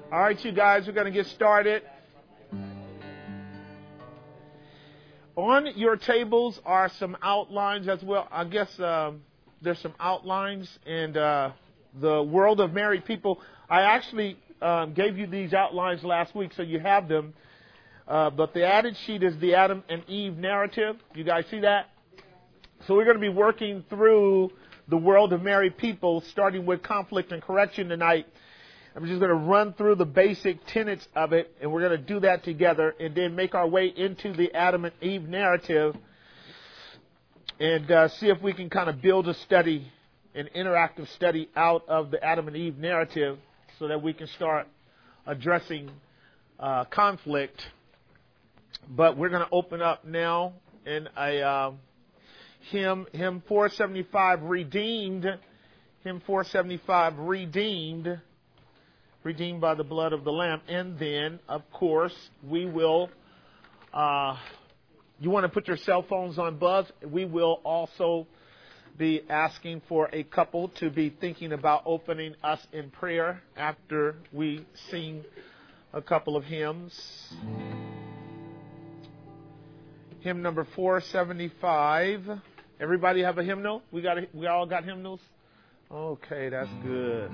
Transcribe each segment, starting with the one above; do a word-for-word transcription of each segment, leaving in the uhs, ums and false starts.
All right, you guys, we're going to get started. On your tables are some outlines as well. I guess um, there's some outlines in uh, the world of married people. I actually um, gave you these outlines last week, so you have them. Uh, but the added sheet is the Adam and Eve narrative. You guys see that? So we're going to be working through the world of married people, starting with conflict and correction tonight. I'm just going to run through the basic tenets of it, and we're going to do that together, and then make our way into the Adam and Eve narrative, and uh, see if we can kind of build a study, an interactive study out of the Adam and Eve narrative, so that we can start addressing uh, conflict. But we're going to open up now in a uh, hymn, hymn four seventy-five, Redeemed, hymn four seventy-five, Redeemed. Redeemed by the blood of the Lamb. And then, of course, we will, uh, you want to put your cell phones on buzz. We will also be asking for a couple to be thinking about opening us in prayer after we sing a couple of hymns. Hymn number four seventy-five. Everybody have a hymnal? We got a, we all got hymnals? Okay, that's good.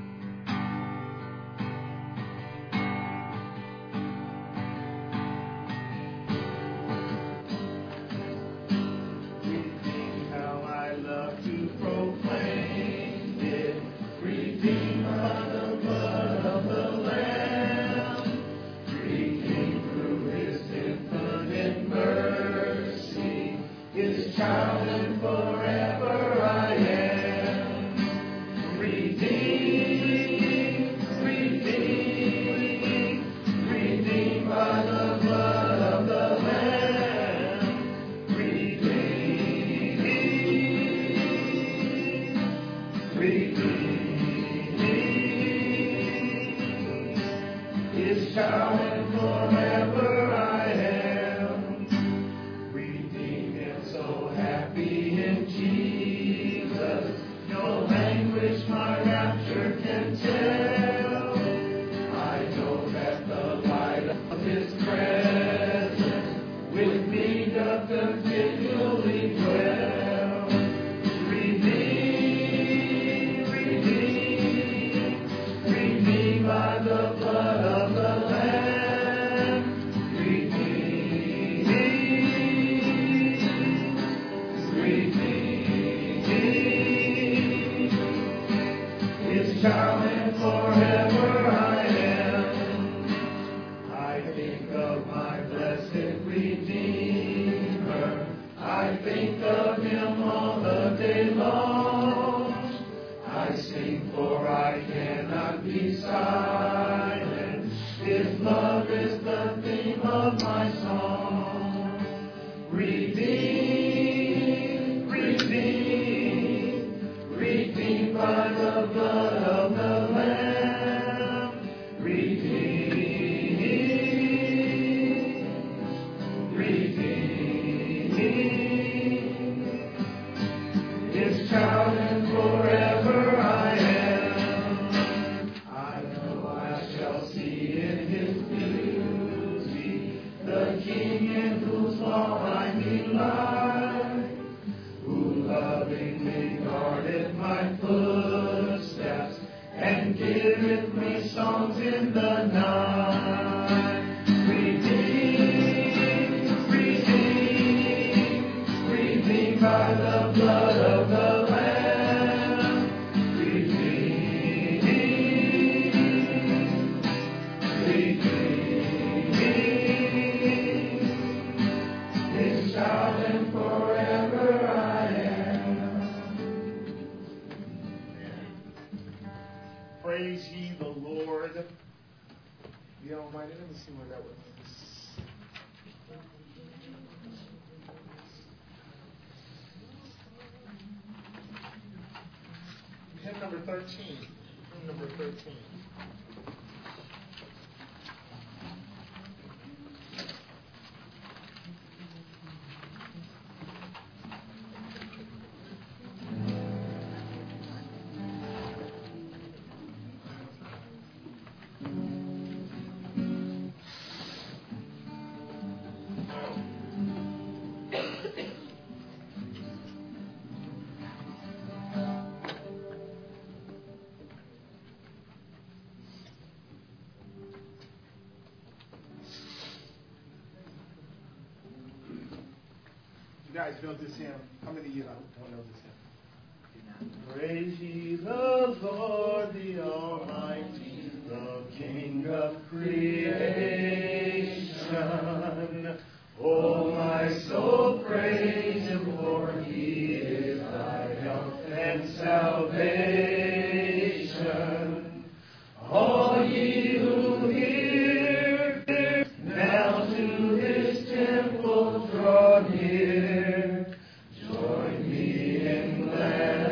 guys know this hymn? How many of you don't know this hymn? Praise ye the Lord, the Almighty, the King of creation. Oh, my soul, praise Him, for He is thy help and salvation. All ye who hear, now to His temple draw near. Join me in glad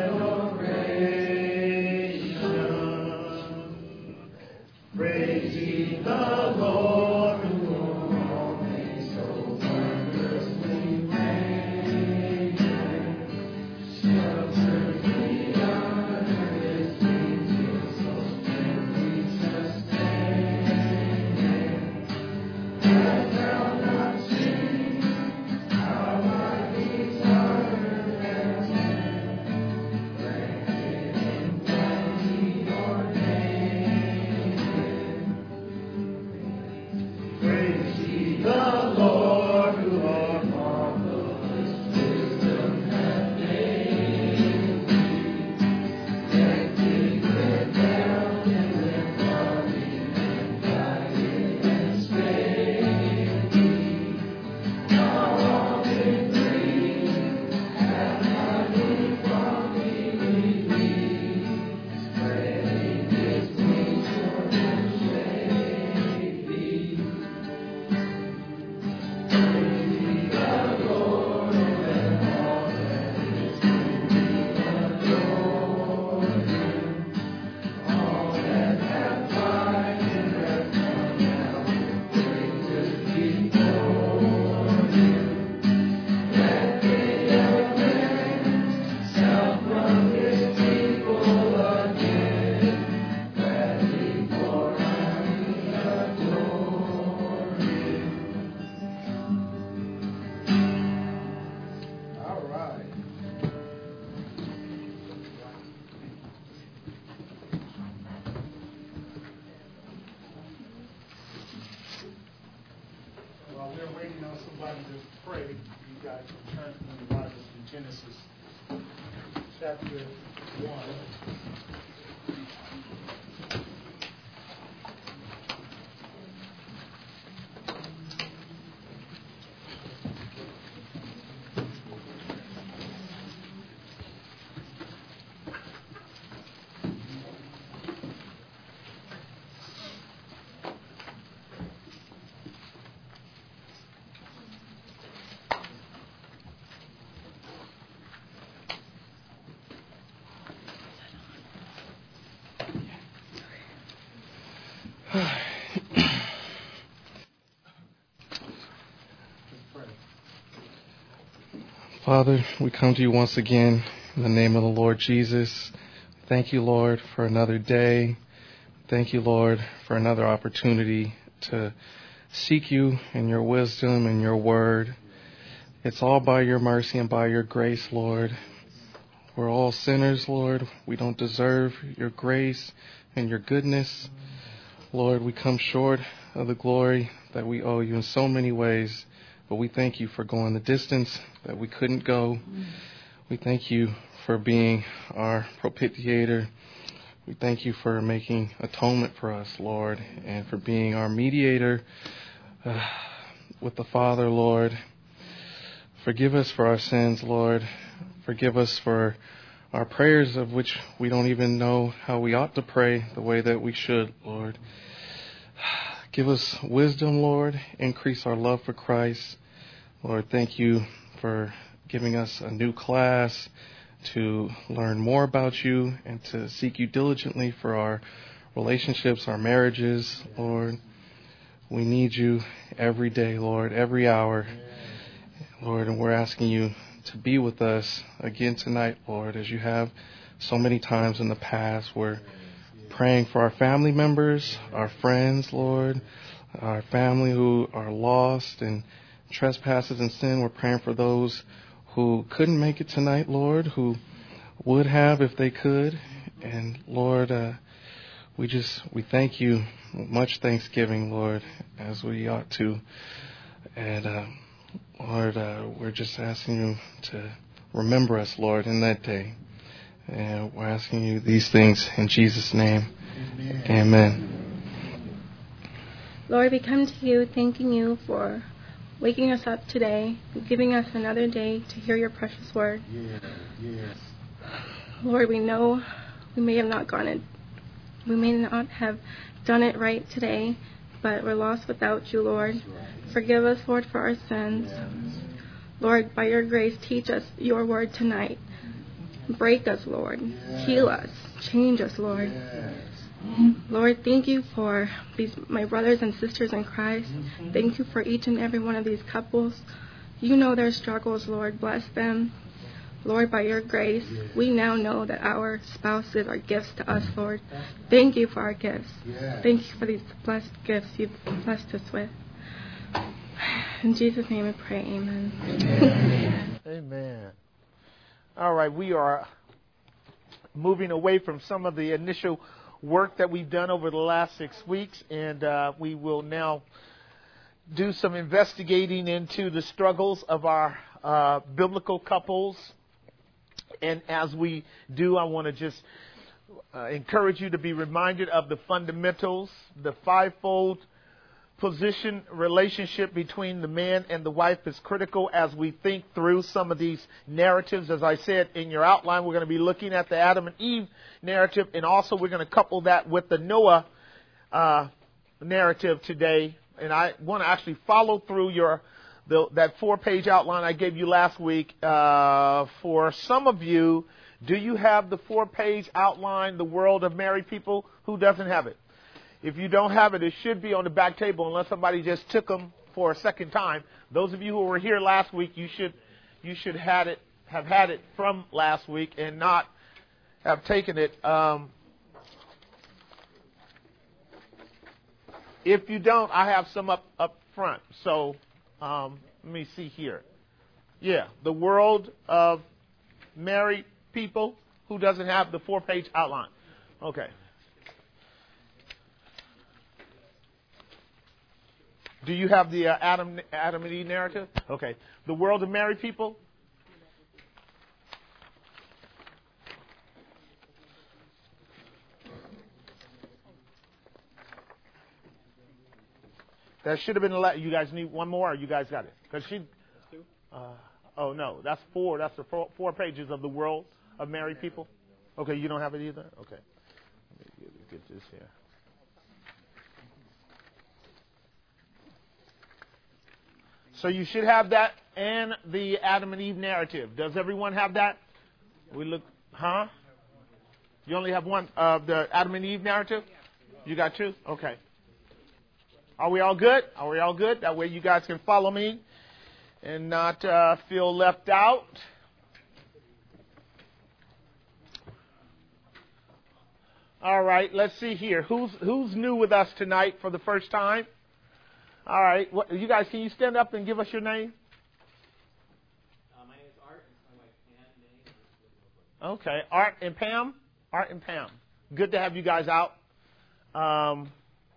adoration. Praise ye the Lord, who o'er all things so wondrously reigneth. Shelters the under His wings, so gently sustaining. Hast thou not seen how my desire has been granted in plenty ordained? Praise ye the Lord, who our marvelous wisdom hath made thee. Connected with health and with body, and guided and spake thee. Now all in grief hath hiding from thee released, spreading His wings for to shade thee. Praise ye the Lord, and let all that is in me adore Him. All that have tried and have come now with praises before Him. That they avenge self from His people again, gladly for I adore Him. All right. While we're waiting on somebody to pray, you guys can turn from the Bibles to Genesis chapter one. Father, we come to you once again in the name of the Lord Jesus. Thank you, Lord, for another day. Thank you, Lord, for another opportunity to seek you in your wisdom and your word. It's all by your mercy and by your grace, Lord. We're all sinners, Lord. We don't deserve your grace and your goodness. Lord, we come short of the glory that we owe you in so many ways, but we thank you for going the distance that we couldn't go. We thank you for being our propitiator. We thank you for making atonement for us, Lord, and for being our mediator uh, with the Father, Lord. Forgive us for our sins, Lord. Forgive us for our prayers of which we don't even know how we ought to pray the way that we should, Lord. Give us wisdom, Lord. Increase our love for Christ. Lord, thank you for giving us a new class to learn more about you and to seek you diligently for our relationships, our marriages, Lord. We need you every day, Lord, every hour, Lord, and we're asking you to be with us again tonight, Lord, as you have so many times in the past. We're praying for our family members, our friends, Lord, our family who are lost in trespasses and sin. We're praying for those who couldn't make it tonight, Lord, who would have if they could. And Lord, uh, we just, we thank you, much thanksgiving, Lord, as we ought to. And uh, Lord, uh, we're just asking you to remember us, Lord, in that day. And we're asking you these things in Jesus' name. Amen. Amen. Lord, we come to you thanking you for waking us up today, giving us another day to hear your precious word. Yes, yes. Lord, we know we may have not gone it, we may not have done it right today, but we're lost without you, Lord. Right. Forgive us, Lord, for our sins. Yes. Lord, by your grace, teach us your word tonight. Break us, Lord. Yes. Heal us. Change us, Lord. Yes. Lord, thank you for these my brothers and sisters in Christ. Mm-hmm. Thank you for each and every one of these couples. You know their struggles, Lord. Bless them. Lord, by your grace, yes. we now know that our spouses are gifts to us, Lord. Thank you for our gifts. Yes. Thank you for these blessed gifts you've blessed us with. In Jesus' name we pray, amen. Amen. Amen. All right, we are moving away from some of the initial work that we've done over the last six weeks, and uh, we will now do some investigating into the struggles of our uh, biblical couples. And as we do, I want to just uh, encourage you to be reminded of the fundamentals, the fivefold position relationship between the man and the wife is critical as we think through some of these narratives. As I said in your outline, we're going to be looking at the Adam and Eve narrative, and also we're going to couple that with the Noah uh, narrative today. And I want to actually follow through your the, that four-page outline I gave you last week. Uh, for some of you, do you have the four-page outline, The World of Married People? Who doesn't have it? If you don't have it, it should be on the back table unless somebody just took them for a second time. Those of you who were here last week, you should you should had it have had it from last week and not have taken it. Um, if you don't, I have some up, up front. So um, let me see here. Yeah, The World of Married People. Who doesn't have the four-page outline? Okay. Do you have the uh, Adam, Adam and Eve narrative? Okay. The World of Married People? That should have been a lot. You guys need one more, or you guys got it? Because she. Uh, oh no, that's four. That's the four, four pages of The World of Married People. Okay, you don't have it either. Okay. Let me get this here. So you should have that and the Adam and Eve narrative. Does everyone have that? We look, huh? You only have one of uh, the Adam and Eve narrative? You got two? Okay. Are we all good? Are we all good? That way you guys can follow me and not uh, feel left out. All right, let's see here. Who's who's new with us tonight for the first time? All right. What, you guys, can you stand up and give us your name? Uh, my name is Art, and my wife Pam. Okay. Art and Pam? Art and Pam. Good to have you guys out. Um,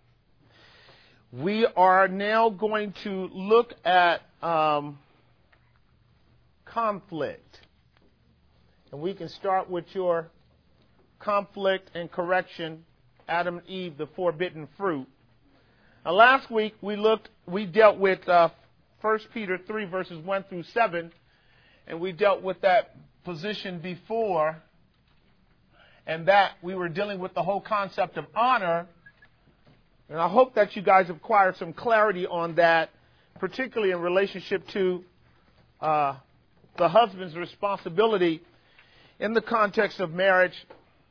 we are now going to look at um, conflict. And we can start with your conflict and correction, Adam and Eve, the forbidden fruit. Now, last week we looked, we dealt with uh, First Peter three verses one through seven, and we dealt with that position before, and that we were dealing with the whole concept of honor. And I hope that you guys have acquired some clarity on that, particularly in relationship to uh, the husband's responsibility in the context of marriage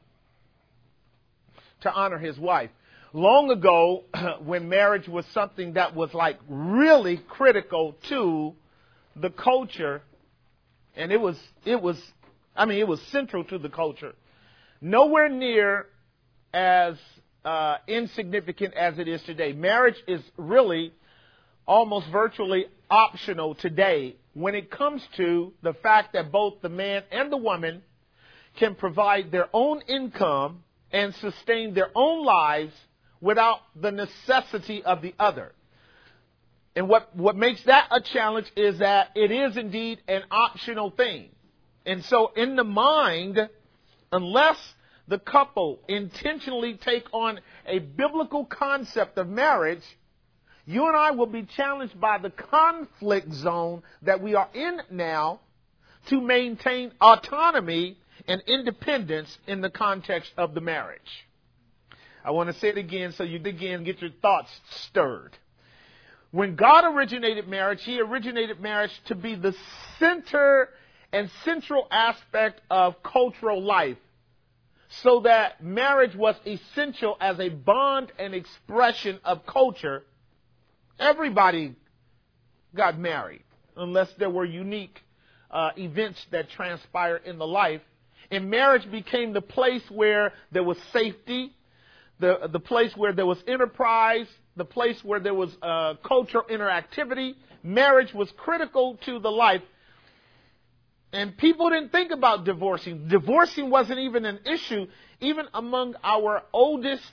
to honor his wife. Long ago, when marriage was something that was like really critical to the culture, and it was, it was, I mean, it was central to the culture, nowhere near as uh, insignificant as it is today. Marriage is really almost virtually optional today when it comes to the fact that both the man and the woman can provide their own income and sustain their own lives without the necessity of the other. And what, what makes that a challenge is that it is indeed an optional thing. And so in the mind, unless the couple intentionally take on a biblical concept of marriage, you and I will be challenged by the conflict zone that we are in now to maintain autonomy and independence in the context of the marriage. I want to say it again so you again get your thoughts stirred. When God originated marriage, He originated marriage to be the center and central aspect of cultural life, so that marriage was essential as a bond and expression of culture. Everybody got married, unless there were unique uh, events that transpired in the life. And marriage became the place where there was safety, the, the place where there was enterprise, the place where there was uh, cultural interactivity. Marriage was critical to the life. And people didn't think about divorcing. Divorcing wasn't even an issue, even among our oldest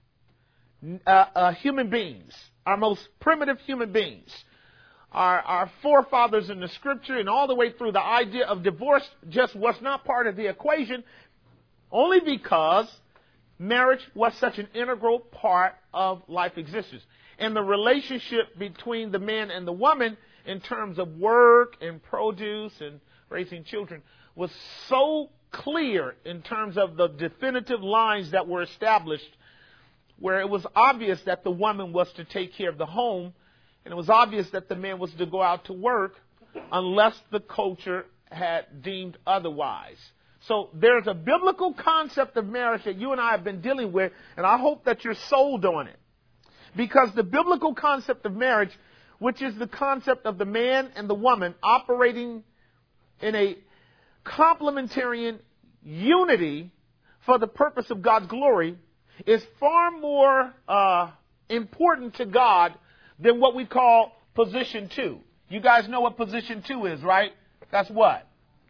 uh, uh, human beings, our most primitive human beings. Our, our forefathers in the scripture and all the way through, the idea of divorce just was not part of the equation, only because marriage was such an integral part of life existence. And the relationship between the man and the woman in terms of work and produce and raising children was so clear in terms of the definitive lines that were established, where it was obvious that the woman was to take care of the home, and it was obvious that the man was to go out to work unless the culture had deemed otherwise. So there's a biblical concept of marriage that you and I have been dealing with, and I hope that you're sold on it. Because the biblical concept of marriage, which is the concept of the man and the woman operating in a complementarian unity for the purpose of God's glory, is far more uh, important to God than what we call position two. You guys know what position two is, right? That's what?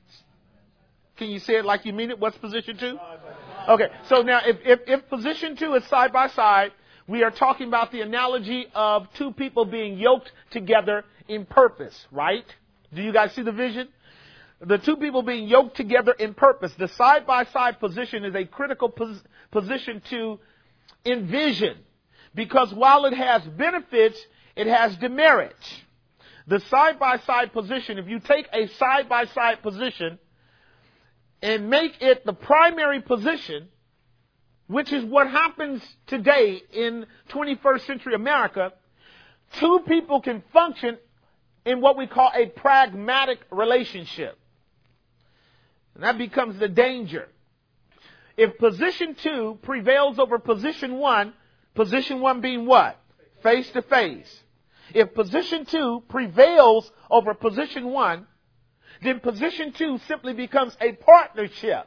Can you say it like you mean it? What's position two? Okay, so now if, if, if position two is side by side, we are talking about the analogy of two people being yoked together in purpose, right? Do you guys see the vision? The two people being yoked together in purpose. The side-by-side position is a critical pos- position to envision, because while it has benefits, it has demerits. The side-by-side position, if you take a side-by-side position and make it the primary position, which is what happens today in twenty-first century America, two people can function in what we call a pragmatic relationship. And that becomes the danger. If position two prevails over position one, position one being what? Face to face. If position two prevails over position one, then position two simply becomes a partnership.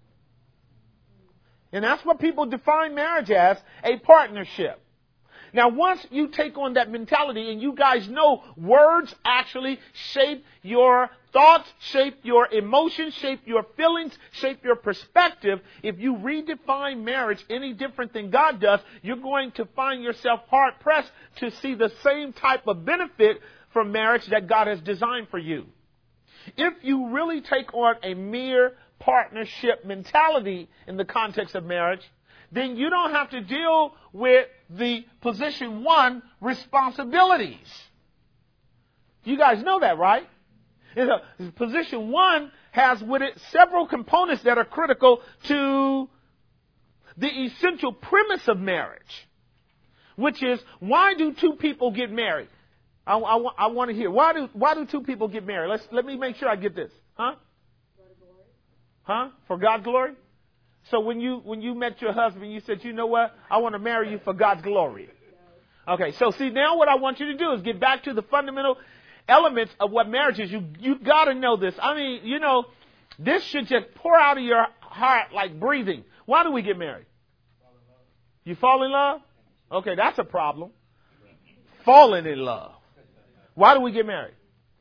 And that's what people define marriage as, a partnership. Now, once you take on that mentality, and you guys know words actually shape your thoughts, shape your emotions, shape your feelings, shape your perspective. If you redefine marriage any different than God does, you're going to find yourself hard-pressed to see the same type of benefit from marriage that God has designed for you. If you really take on a mere partnership mentality in the context of marriage, then you don't have to deal with the position one responsibilities. You guys know that, right? Position one has with it several components that are critical to the essential premise of marriage, which is, why do two people get married? I, I, I want to hear. Why do why do two people get married? Let's let me make sure I get this. Huh? Huh? For God's glory? So when you when you met your husband, you said, you know what? I want to marry you for God's glory. Okay, so see, now what I want you to do is get back to the fundamental elements of what marriage is. You you got to know this. I mean, you know, this should just pour out of your heart like breathing. Why do we get married? You fall in love? Okay, that's a problem. Falling in love. Why do we get married?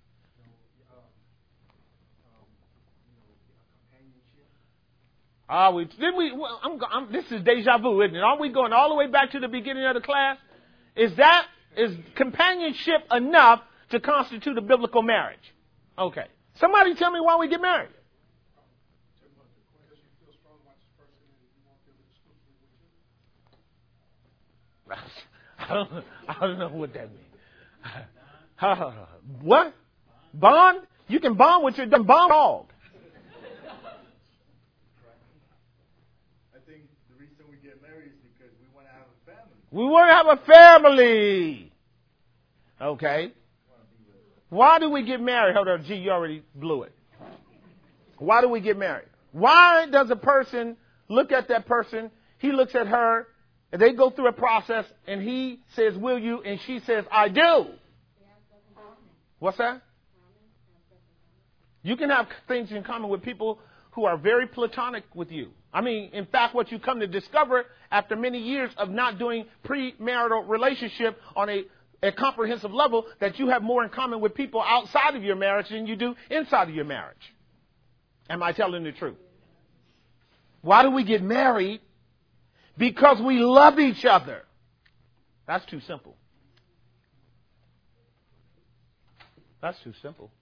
Ah, we did we? I'm, I'm, this is deja vu, isn't it? Aren't we going all the way back to the beginning of the class? Is that is companionship enough to constitute a biblical marriage? Okay. Somebody tell me why we get married. I don't, I don't know what that means. What? Bond? You can bond with your bond dog. I think the reason we get married is because we want to have a family. We want to have a family. Okay. Why do we get married? Hold on, G, you already blew it. Why do we get married? Why does a person look at that person, he looks at her, and they go through a process, and he says, will you? And she says, I do. What's that? You can have things in common with people who are very platonic with you. I mean, in fact, what you come to discover after many years of not doing premarital relationship on a, a comprehensive level, that you have more in common with people outside of your marriage than you do inside of your marriage. Am I telling the truth? Why do we get married? Because we love each other. That's too simple. That's too simple.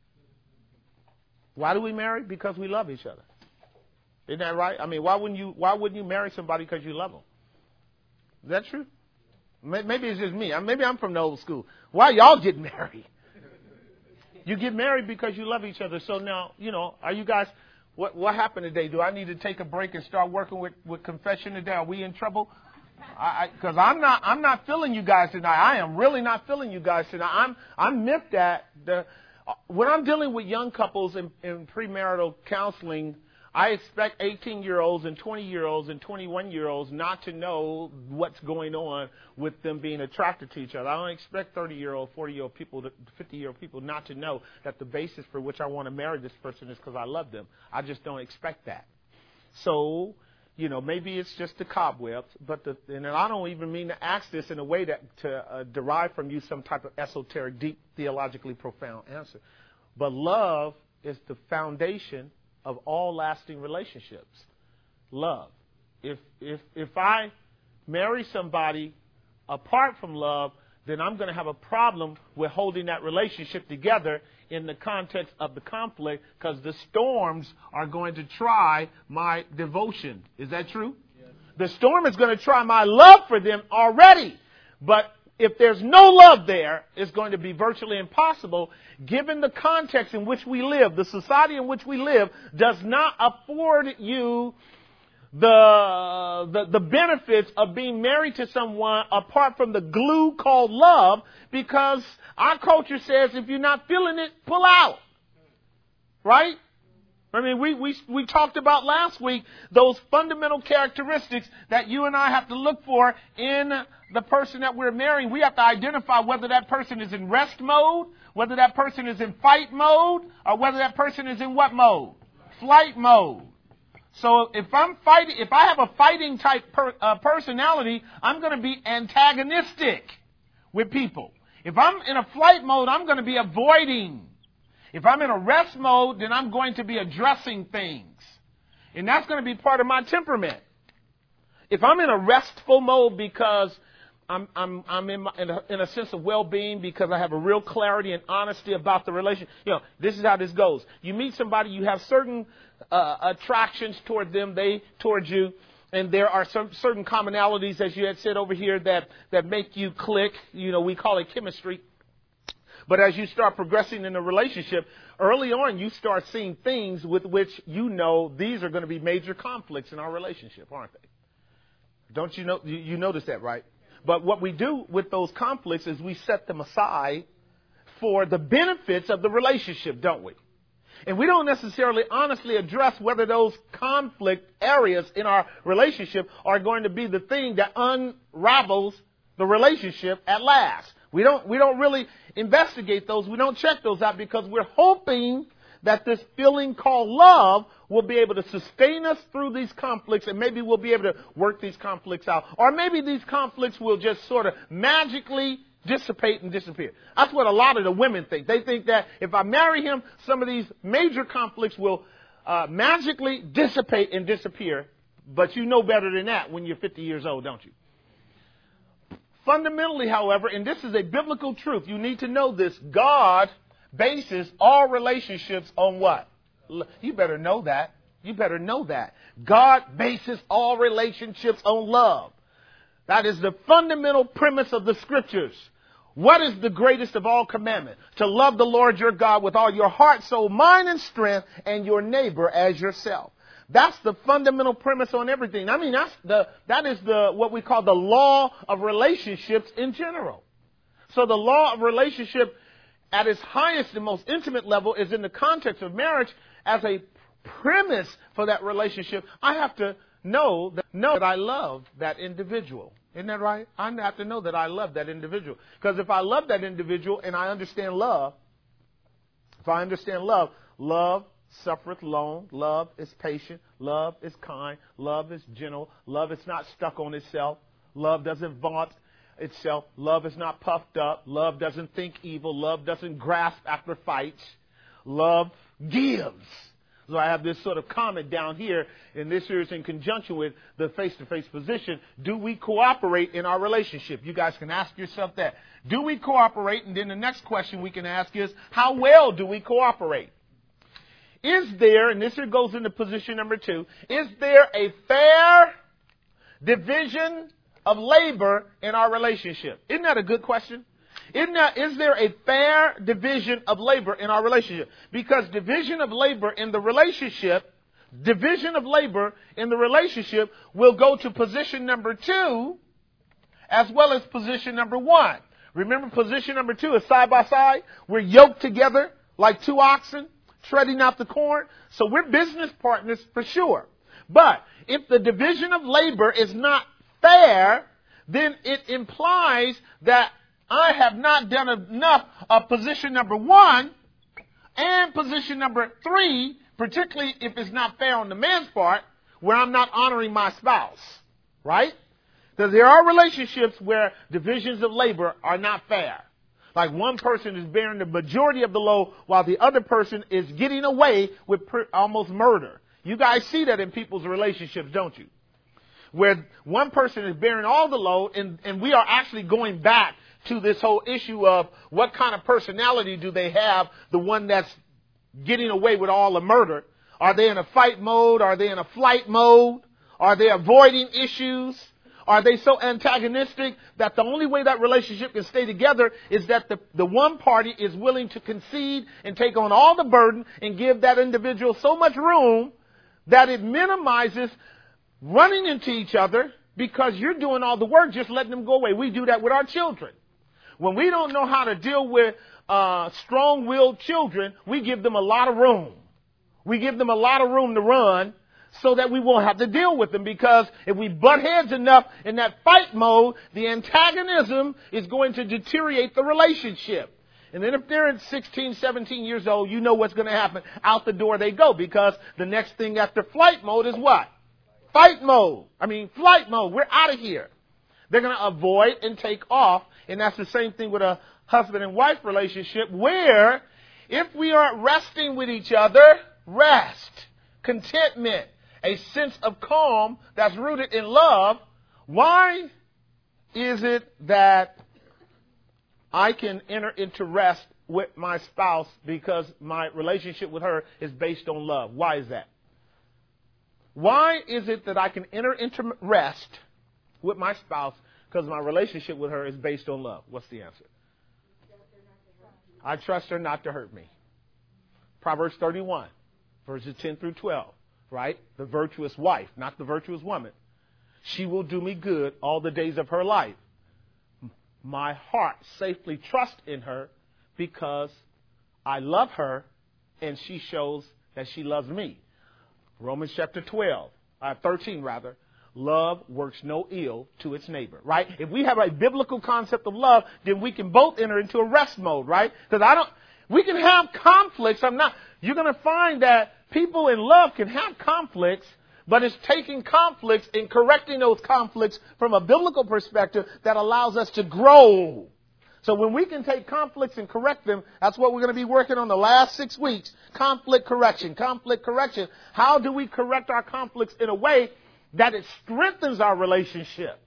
Why do we marry? Because we love each other. Isn't that right? I mean, why wouldn't you, why wouldn't you marry somebody because you love them? Is that true? Maybe it's just me. Maybe I'm from the old school. Why y'all get married? You get married because you love each other. So now, you know, are you guys, what what happened today? Do I need to take a break and start working with, with confession today? Are we in trouble? I, because I'm not I'm not feeling you guys tonight. I am really not feeling you guys tonight. I'm I'm miffed at the when I'm dealing with young couples in, in premarital counseling. I expect eighteen-year-olds and twenty-year-olds and twenty-one-year-olds not to know what's going on with them being attracted to each other. I don't expect thirty-year-old, forty-year-old people, fifty-year-old people not to know that the basis for which I want to marry this person is because I love them. I just don't expect that. So, you know, maybe it's just the cobwebs, but the, and I don't even mean to ask this in a way that to uh, derive from you some type of esoteric, deep, theologically profound answer. But love is the foundation of all lasting relationships. Love. If if if I marry somebody apart from love, then I'm going to have a problem with holding that relationship together in the context of the conflict, because the storms are going to try my devotion. Is that true? Yes. The storm is going to try my love for them already. But if there's no love there, it's going to be virtually impossible, given the context in which we live. The society in which we live does not afford you the, the, the benefits of being married to someone apart from the glue called love, because our culture says if you're not feeling it, pull out. Right? I mean, we, we, we talked about last week those fundamental characteristics that you and I have to look for in the person that we're marrying. We have to identify whether that person is in rest mode, whether that person is in fight mode, or whether that person is in what mode? Flight mode. So if I'm fighting, if I have a fighting type per, uh, personality, I'm going to be antagonistic with people. If I'm in a flight mode, I'm going to be avoiding. If I'm in a rest mode, then I'm going to be addressing things. And that's going to be part of my temperament. If I'm in a restful mode because I'm I'm I'm in, my, in, a, in a sense of well-being, because I have a real clarity and honesty about the relationship. You know, this is how this goes. You meet somebody, you have certain uh, attractions toward them, they towards you, and there are some certain commonalities, as you had said over here, that that make you click. You know, we call it chemistry. But as you start progressing in a relationship, early on you start seeing things with which you know these are going to be major conflicts in our relationship, aren't they? Don't you know? You, you notice that, right? But what we do with those conflicts is we set them aside for the benefits of the relationship, don't we? And we don't necessarily honestly address whether those conflict areas in our relationship are going to be the thing that unravels the relationship at last. We don't, we don't really investigate those. We don't check those out because we're hoping that this feeling called love will be able to sustain us through these conflicts, and maybe we'll be able to work these conflicts out. Or maybe these conflicts will just sort of magically dissipate and disappear. That's what a lot of the women think. They think that if I marry him, some of these major conflicts will uh, magically dissipate and disappear. But you know better than that when you're fifty years old, don't you? Fundamentally, however, and this is a biblical truth, you need to know this, God bases all relationships on what? You better know that. You better know that. God bases all relationships on love. That is the fundamental premise of the Scriptures. What is the greatest of all commandments? To love the Lord your God with all your heart, soul, mind, and strength, and your neighbor as yourself. That's the fundamental premise on everything. I mean, that's the, that is the, what we call the law of relationships in general. So the law of relationship at its highest and most intimate level is in the context of marriage as a premise for that relationship. I have to know that, know that I love that individual. Isn't that right? I have to know that I love that individual. Because if I love that individual and I understand love, if I understand love, love suffereth long, love is patient, love is kind, love is gentle, love is not stuck on itself, love doesn't vaunt itself, love is not puffed up, love doesn't think evil, love doesn't grasp after fights, love gives. So I have this sort of comment down here, and this here is in conjunction with the face-to-face position. Do we cooperate in our relationship? You guys can ask yourself that. Do we cooperate? And then the next question we can ask is, how well do we cooperate? Is there, and this here goes into position number two, is there a fair division of labor in our relationship? Isn't that a good question? Isn't that, is there a fair division of labor in our relationship? Because division of labor in the relationship, division of labor in the relationship will go to position number two as well as position number one. Remember, position number two is side by side. We're yoked together like two oxen, treading out the corn. So we're business partners for sure. But if the division of labor is not fair, then it implies that I have not done enough of position number one and position number three, particularly if it's not fair on the man's part, where I'm not honoring my spouse, right? Because there are relationships where divisions of labor are not fair. Like one person is bearing the majority of the load while the other person is getting away with per- almost murder. You guys see that in people's relationships, don't you? Where one person is bearing all the load and, and we are actually going back to this whole issue of what kind of personality do they have, the one that's getting away with all the murder. Are they in a fight mode? Are they in a flight mode? Are they avoiding issues? Are they so antagonistic that the only way that relationship can stay together is that the, the one party is willing to concede and take on all the burden and give that individual so much room that it minimizes running into each other because you're doing all the work, just letting them go away. We do that with our children. When we don't know how to deal with uh, strong-willed children, we give them a lot of room. We give them a lot of room to run so that we won't have to deal with them, because if we butt heads enough in that fight mode, the antagonism is going to deteriorate the relationship. And then if they're sixteen, seventeen years old, you know what's going to happen. Out the door they go, because the next thing after flight mode is what? Fight mode. I mean, flight mode. We're out of here. They're going to avoid and take off. And that's the same thing with a husband and wife relationship, where if we are resting with each other, rest, contentment, a sense of calm that's rooted in love, why is it that I can enter into rest with my spouse because my relationship with her is based on love? Why is that? Why is it that I can enter into rest with my spouse because my relationship with her is based on love? What's the answer? I trust her not to hurt me. Proverbs thirty-one, verses ten through twelve, right? The virtuous wife, not the virtuous woman. She will do me good all the days of her life. My heart safely trusts in her because I love her and she shows that she loves me. Romans chapter twelve, uh, thirteen rather. Love works no ill to its neighbor, right? If we have a biblical concept of love, then we can both enter into a rest mode, right? Because I don't, we can have conflicts. I'm not, you're going to find that people in love can have conflicts, but it's taking conflicts and correcting those conflicts from a biblical perspective that allows us to grow. So when we can take conflicts and correct them, that's what we're going to be working on the last six weeks. Conflict correction, conflict correction. How do we correct our conflicts in a way that it strengthens our relationship?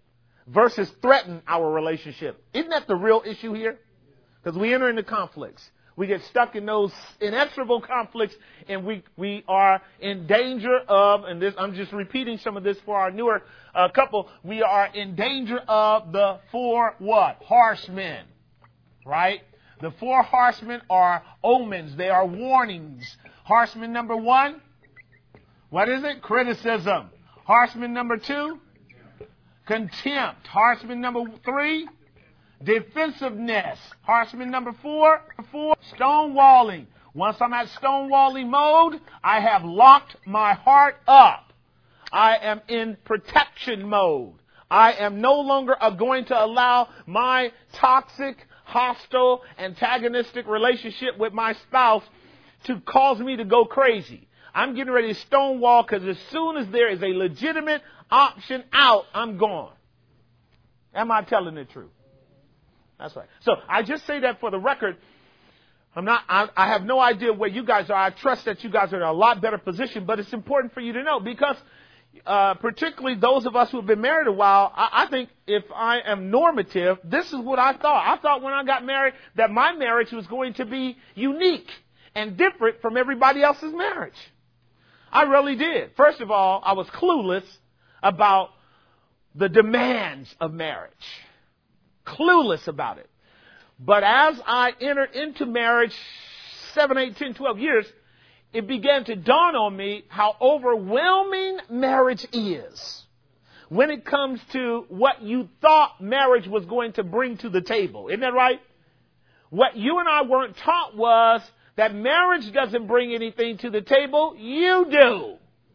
versus threaten our relationship. Isn't that the real issue here? Because we enter into conflicts. We get stuck in those inexorable conflicts, and we, we are in danger of, and this, I'm just repeating some of this for our newer uh, couple, we are in danger of the four what? Horsemen, right? The four horsemen are omens. They are warnings. Horseman number one, what is it? Criticism. Horseman number two, contempt. Horseman number three, defensiveness. Horseman number four, four, stonewalling. Once I'm at stonewalling mode, I have locked my heart up. I am in protection mode. I am no longer going to allow my toxic, hostile, antagonistic relationship with my spouse to cause me to go crazy. I'm getting ready to stonewall because as soon as there is a legitimate option out, I'm gone. Am I telling the truth? That's right. So I just say that for the record. I'm not, I, I have no idea where you guys are. I trust that you guys are in a lot better position, but it's important for you to know because uh, particularly those of us who have been married a while, I, I think if I am normative, this is what I thought. I thought when I got married that my marriage was going to be unique and different from everybody else's marriage. I really did. First of all, I was clueless about the demands of marriage. Clueless about it. But as I entered into marriage seven, eight, ten, twelve years, it began to dawn on me how overwhelming marriage is when it comes to what you thought marriage was going to bring to the table. Isn't that right? What you and I weren't taught was that marriage doesn't bring anything to the table. You do.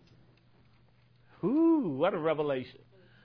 Ooh, what a revelation.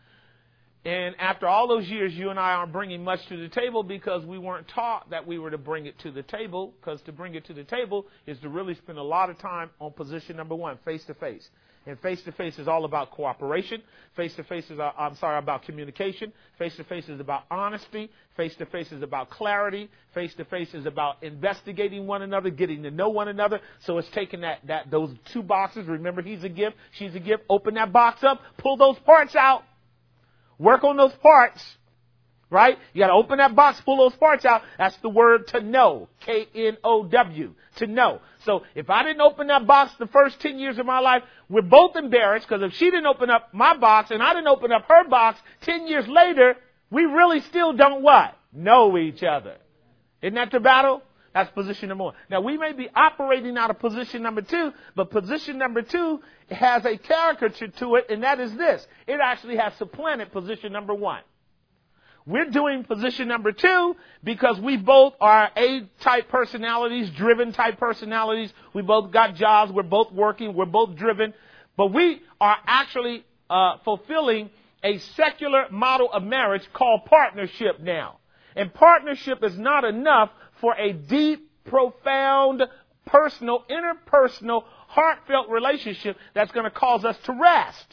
And after all those years, you and I aren't bringing much to the table because we weren't taught that we were to bring it to the table, because to bring it to the table is to really spend a lot of time on position number one, face-to-face. And face-to-face is all about cooperation. Face-to-face is, uh, I'm sorry, about communication. Face-to-face is about honesty. Face-to-face is about clarity. Face-to-face is about investigating one another, getting to know one another. So it's taking that, that those two boxes. Remember, he's a gift, she's a gift. Open that box up, pull those parts out. Work on those parts, right? You got to open that box, pull those parts out. That's the word to know, K N O W, to know. So if I didn't open that box the first ten years of my life, we're both embarrassed because if she didn't open up my box and I didn't open up her box, ten years later, we really still don't what? Know each other. Isn't that the battle? That's position number one. Now, we may be operating out of position number two, but position number two has a caricature to it, and that is this. It actually has supplanted position number one. We're doing position number two because we both are A-type personalities, driven type personalities. We both got jobs. We're both working. We're both driven. But we are actually uh, fulfilling a secular model of marriage called partnership now. And partnership is not enough for a deep, profound, personal, interpersonal, heartfelt relationship that's going to cause us to rest.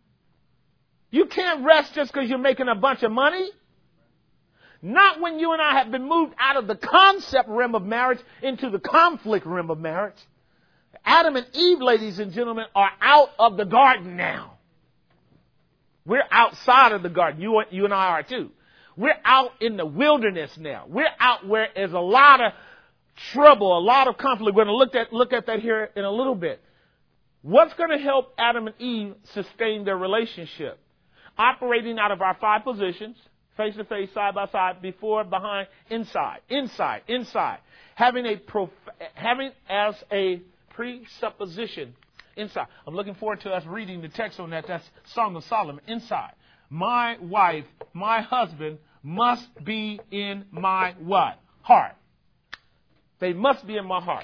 You can't rest just because you're making a bunch of money. Not when you and I have been moved out of the concept realm of marriage into the conflict realm of marriage. Adam and Eve, ladies and gentlemen, are out of the garden now. We're outside of the garden. You, you and I are too. We're out in the wilderness now. We're out where there's a lot of trouble, a lot of conflict. We're going to look at, look at that here in a little bit. What's going to help Adam and Eve sustain their relationship? Operating out of our five positions, face-to-face, side-by-side, before, behind, inside, inside, inside. Having a prof- having as a presupposition inside. I'm looking forward to us reading the text on that. That's Song of Solomon, inside. My wife, my husband must be in my what? Heart. They must be in my heart.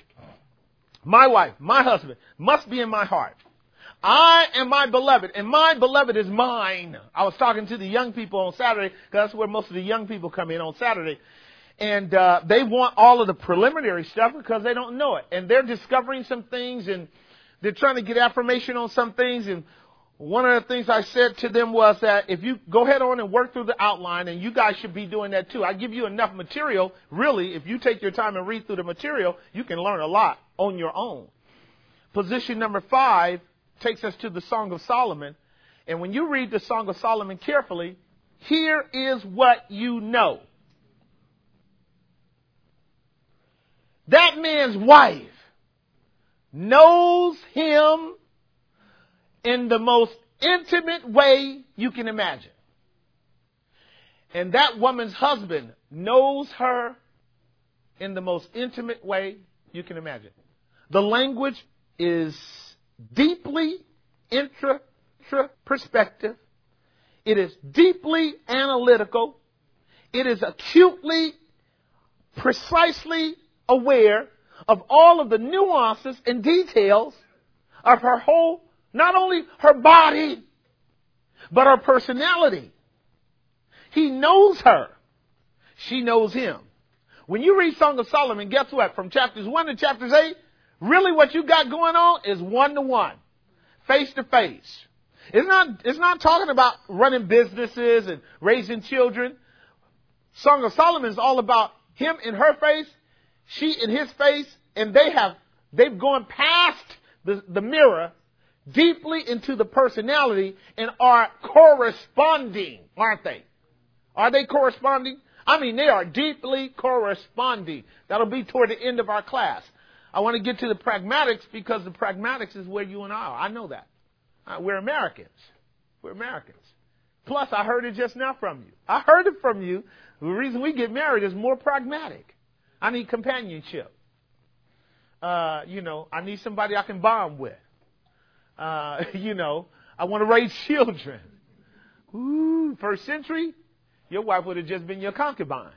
My wife, my husband must be in my heart. I am my beloved, and my beloved is mine. I was talking to the young people on Saturday, because that's where most of the young people come in on Saturday. And uh, they want all of the preliminary stuff because they don't know it. And they're discovering some things, and they're trying to get affirmation on some things. And one of the things I said to them was that if you go ahead on and work through the outline, and you guys should be doing that too. I give you enough material. Really, if you take your time and read through the material, you can learn a lot on your own. Position number five takes us to the Song of Solomon. And when you read the Song of Solomon carefully, here is what you know. That man's wife knows him in the most intimate way you can imagine. And that woman's husband knows her in the most intimate way you can imagine. The language is deeply intra, intra perspective. It is deeply analytical. It is acutely, precisely aware of all of the nuances and details of her whole, not only her body, but her personality. He knows her. She knows him. When you read Song of Solomon, guess what? From chapters one to chapters eight, really what you got going on is one to one, face to face. It's not, it's not talking about running businesses and raising children. Song of Solomon is all about him in her face, she in his face, and they have, they've gone past the, the mirror deeply into the personality and are corresponding, aren't they? Are they corresponding? I mean, they are deeply corresponding. That'll be toward the end of our class. I want to get to the pragmatics because the pragmatics is where you and I are. I know that. Uh, we're Americans. We're Americans. Plus, I heard it just now from you. I heard it from you. The reason we get married is more pragmatic. I need companionship. Uh, you know, I need somebody I can bond with. Uh, you know, I want to raise children. Ooh, first century, your wife would have just been your concubine.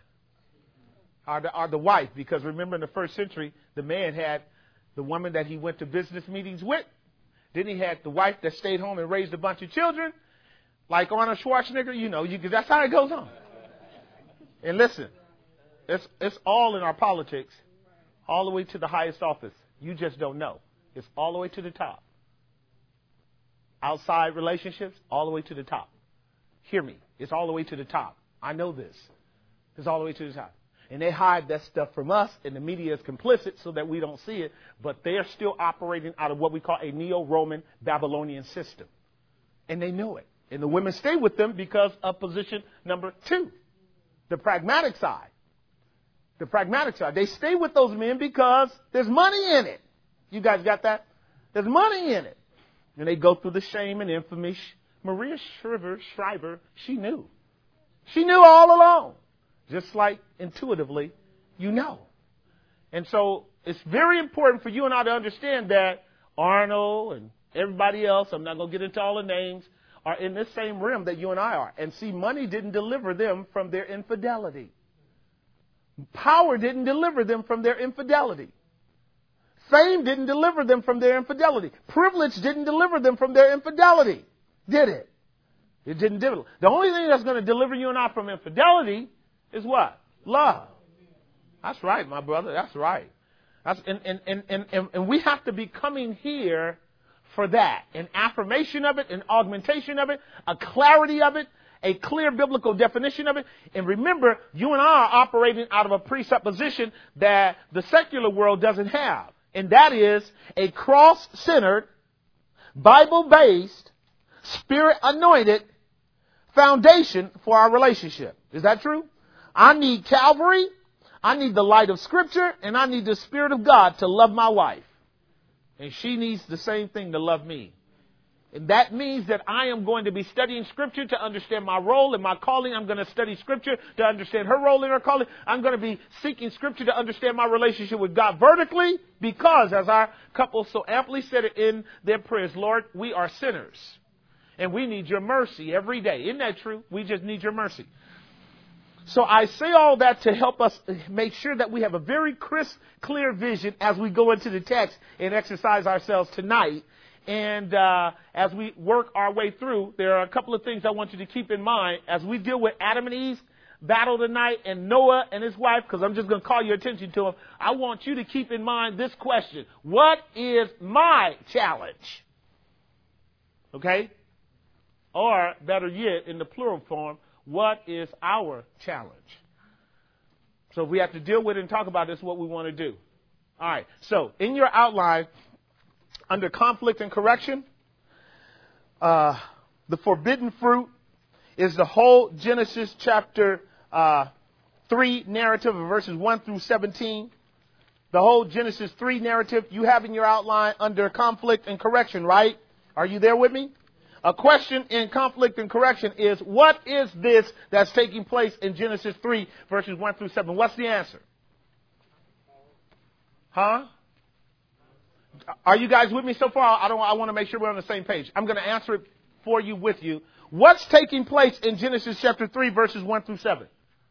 Or the, or the wife, because remember in the first century, the man had the woman that he went to business meetings with. Then he had the wife that stayed home and raised a bunch of children. Like Arnold Schwarzenegger, you know, you, that's how it goes on. And listen, it's, it's all in our politics, all the way to the highest office. You just don't know. It's all the way to the top. Outside relationships, all the way to the top. Hear me. It's all the way to the top. I know this. It's all the way to the top. And they hide that stuff from us, and the media is complicit so that we don't see it. But they are still operating out of what we call a Neo-Roman Babylonian system. And they know it. And the women stay with them because of position number two, the pragmatic side. The pragmatic side. They stay with those men because there's money in it. You guys got that? There's money in it. And they go through the shame and infamy. Maria Shriver, Shriver, she knew. She knew all along. Just like intuitively, you know. And so it's very important for you and I to understand that Arnold and everybody else, I'm not going to get into all the names, are in this same realm that you and I are. And see, money didn't deliver them from their infidelity. Power didn't deliver them from their infidelity. Fame didn't deliver them from their infidelity. Privilege didn't deliver them from their infidelity. Did it? It didn't deliver. The only thing that's going to deliver you and I from infidelity is what? Love. That's right, my brother. That's right. That's, and, and, and, and, and we have to be coming here for that. An affirmation of it, an augmentation of it, a clarity of it, a clear biblical definition of it. And remember, you and I are operating out of a presupposition that the secular world doesn't have. And that is a cross-centered, Bible-based, Spirit-anointed foundation for our relationship. Is that true? I need Calvary, I need the light of Scripture, and I need the Spirit of God to love my wife. And she needs the same thing to love me. And that means that I am going to be studying Scripture to understand my role and my calling. I'm going to study Scripture to understand her role and her calling. I'm going to be seeking Scripture to understand my relationship with God vertically because, as our couple so amply said it in their prayers, Lord, we are sinners. And we need your mercy every day. Isn't that true? We just need your mercy. So I say all that to help us make sure that we have a very crisp, clear vision as we go into the text and exercise ourselves tonight. And uh, as we work our way through, there are a couple of things I want you to keep in mind as we deal with Adam and Eve's battle tonight and Noah and his wife, because I'm just going to call your attention to them. I want you to keep in mind this question. What is my challenge? Okay? Or, better yet, in the plural form, what is our challenge? So if we have to deal with it and talk about this, what we want to do. All right. So in your outline, under conflict and correction, uh, the forbidden fruit is the whole Genesis chapter uh, three narrative of verses one through seventeen. The whole Genesis three narrative you have in your outline under conflict and correction, right? Are you there with me? A question in conflict and correction is, what is this that's taking place in Genesis three, verses one through seven? What's the answer? Huh? Are you guys with me so far? I don't. I want to make sure we're on the same page. I'm going to answer it for you, with you. What's taking place in Genesis chapter three, verses one through seven?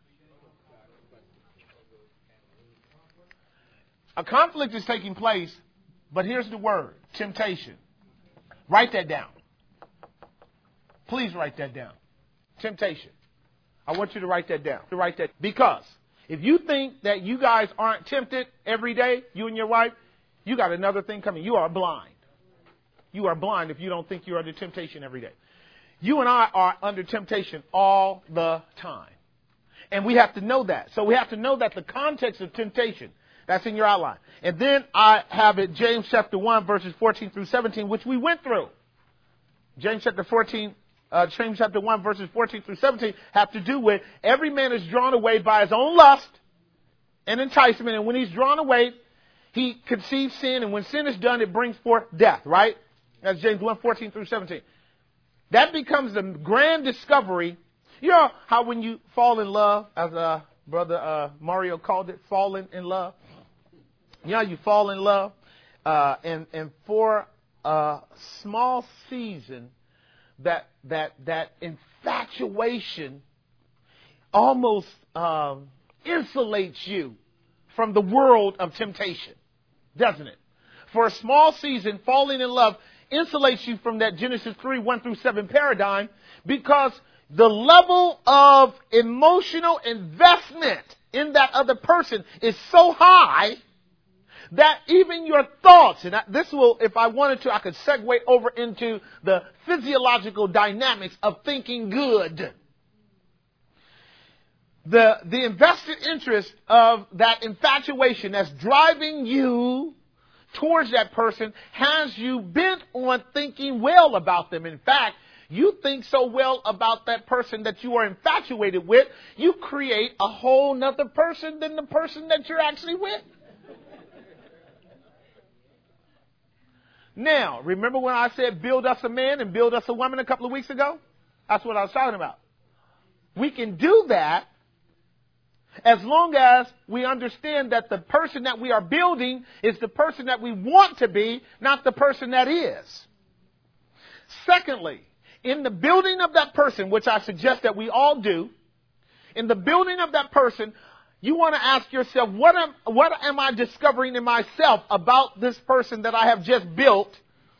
A conflict is taking place, but here's the word, temptation. Write that down. Please write that down. Temptation. I want you to write that down. To write that, because if you think that you guys aren't tempted every day, you and your wife, you got another thing coming. You are blind. You are blind if you don't think you're under temptation every day. You and I are under temptation all the time. And we have to know that. So we have to know that the context of temptation, that's in your outline. And then I have it, James chapter one, verses fourteen through seventeen, which we went through. James chapter fourteen, uh, James chapter one, verses fourteen through seventeen have to do with every man is drawn away by his own lust and enticement. And when he's drawn away, he conceives sin. And when sin is done, it brings forth death, right? That's James one, fourteen through seventeen. That becomes the grand discovery. You know how when you fall in love, as uh, brother uh, Mario called it, falling in love. You know, you fall in love, uh, and and for a small season, that that that infatuation almost um, insulates you from the world of temptation, doesn't it? For a small season, falling in love insulates you from that Genesis three, one through seven paradigm, because the level of emotional investment in that other person is so high that even your thoughts, and this will, if I wanted to, I could segue over into the physiological dynamics of thinking good. The, the invested interest of that infatuation that's driving you towards that person has you bent on thinking well about them. In fact, you think so well about that person that you are infatuated with, you create a whole nother person than the person that you're actually with. Now, remember when I said build us a man and build us a woman a couple of weeks ago? That's what I was talking about. We can do that as long as we understand that the person that we are building is the person that we want to be, not the person that is. Secondly, in the building of that person, which I suggest that we all do, in the building of that person, you want to ask yourself, what am, what am I discovering in myself about this person that I have just built,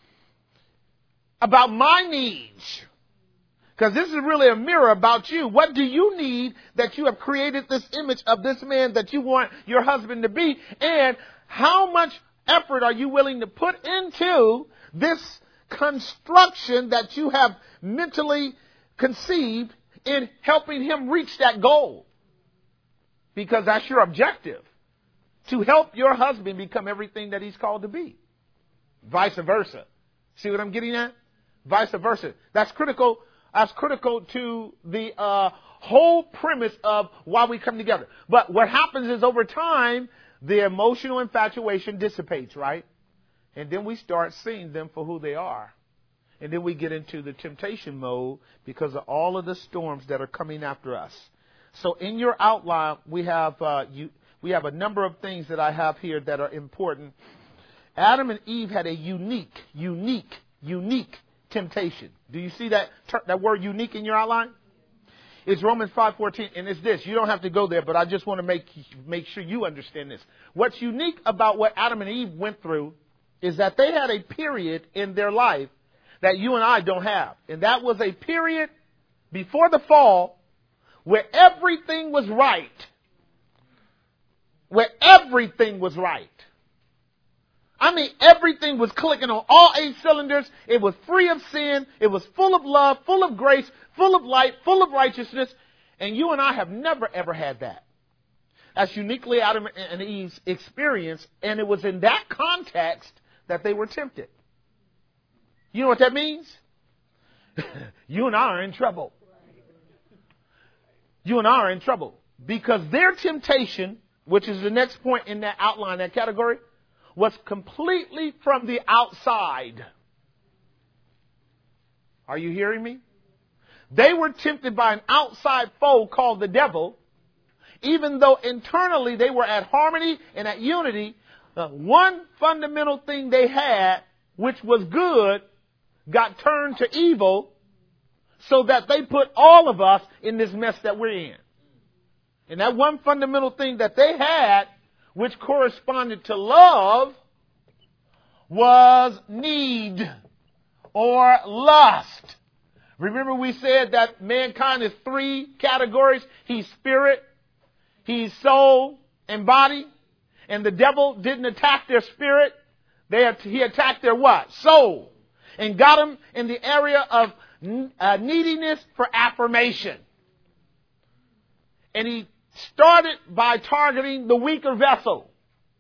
about my needs? Because this is really a mirror about you. What do you need that you have created this image of this man that you want your husband to be? And how much effort are you willing to put into this construction that you have mentally conceived in helping him reach that goal? Because that's your objective, to help your husband become everything that he's called to be. Vice versa. See what I'm getting at? Vice versa. That's critical. That's critical to the uh, whole premise of why we come together. But what happens is over time, the emotional infatuation dissipates, right? And then we start seeing them for who they are. And then we get into the temptation mode because of all of the storms that are coming after us. So in your outline, we have uh, you, we have a number of things that I have here that are important. Adam and Eve had a unique, unique, unique temptation. Do you see that that word unique in your outline? It's Romans five fourteen, and it's this. You don't have to go there, but I just want to make make sure you understand this. What's unique about what Adam and Eve went through is that they had a period in their life that you and I don't have. And that was a period before the fall where everything was right. Where everything was right. I mean, everything was clicking on all eight cylinders. It was free of sin. It was full of love, full of grace, full of light, full of righteousness. And you and I have never, ever had that. That's uniquely Adam and Eve's experience. And it was in that context that they were tempted. You know what that means? You and I are in trouble. you and I are in trouble because their temptation, which is the next point in that outline, that category, was completely from the outside. Are you hearing me? They were tempted by an outside foe called the devil. Even though internally they were at harmony and at unity, the one fundamental thing they had, which was good, got turned to evil, so that they put all of us in this mess that we're in. And that one fundamental thing that they had, which corresponded to love, was need or lust. Remember we said that mankind is three categories. He's spirit, he's soul, and body. And the devil didn't attack their spirit. They, he attacked their what? Soul. And got them in the area of uh, neediness for affirmation. And he started by targeting the weaker vessel.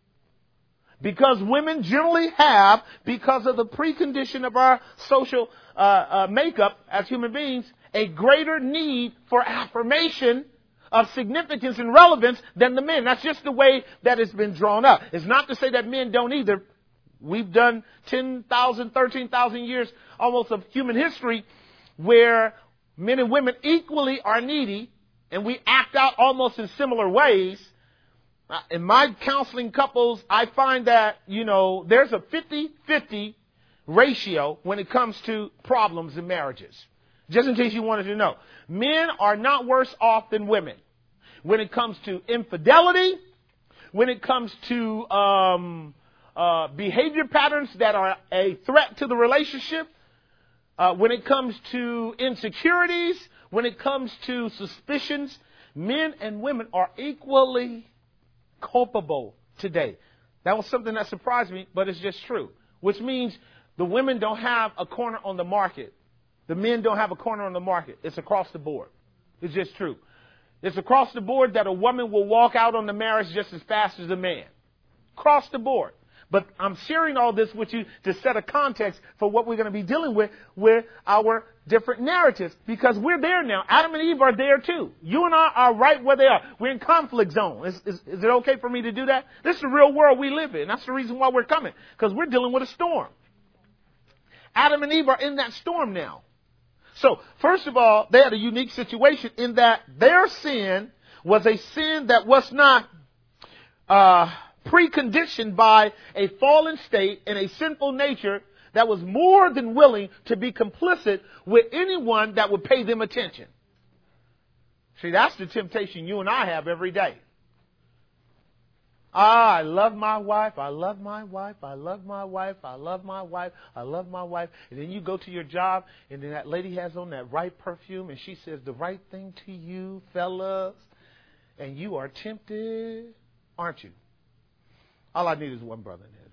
Because women generally have, because of the precondition of our social uh, uh, makeup as human beings, a greater need for affirmation of significance and relevance than the men. That's just the way that it's been drawn up. It's not to say that men don't either. We've done ten thousand, thirteen thousand years almost of human history where men and women equally are needy, and we act out almost in similar ways. Uh, in my counseling couples, I find that, you know, there's a fifty-fifty ratio when it comes to problems in marriages. Just in case you wanted to know. Men are not worse off than women. When it comes to infidelity, when it comes to um, uh, behavior patterns that are a threat to the relationship, uh, when it comes to insecurities, when it comes to suspicions, men and women are equally culpable today. That was something that surprised me, but it's just true. Which means the women don't have a corner on the market. The men don't have a corner on the market. It's across the board. It's just true. It's across the board that a woman will walk out on the marriage just as fast as a man. Across the board. But I'm sharing all this with you to set a context for what we're going to be dealing with with our different narratives. Because we're there now. Adam and Eve are there too. You and I are right where they are. We're in conflict zone. Is, is, is it okay for me to do that? This is the real world we live in. That's the reason why we're coming. Because we're dealing with a storm. Adam and Eve are in that storm now. So, first of all, they had a unique situation in that their sin was a sin that was not uh, preconditioned by a fallen state and a sinful nature that was more than willing to be complicit with anyone that would pay them attention. See, that's the temptation you and I have every day. Ah, I love my wife, I love my wife, I love my wife, I love my wife, I love my wife. And then you go to your job, and then that lady has on that right perfume, and she says the right thing to you, fellas. And you are tempted, aren't you? All I need is one brother in there.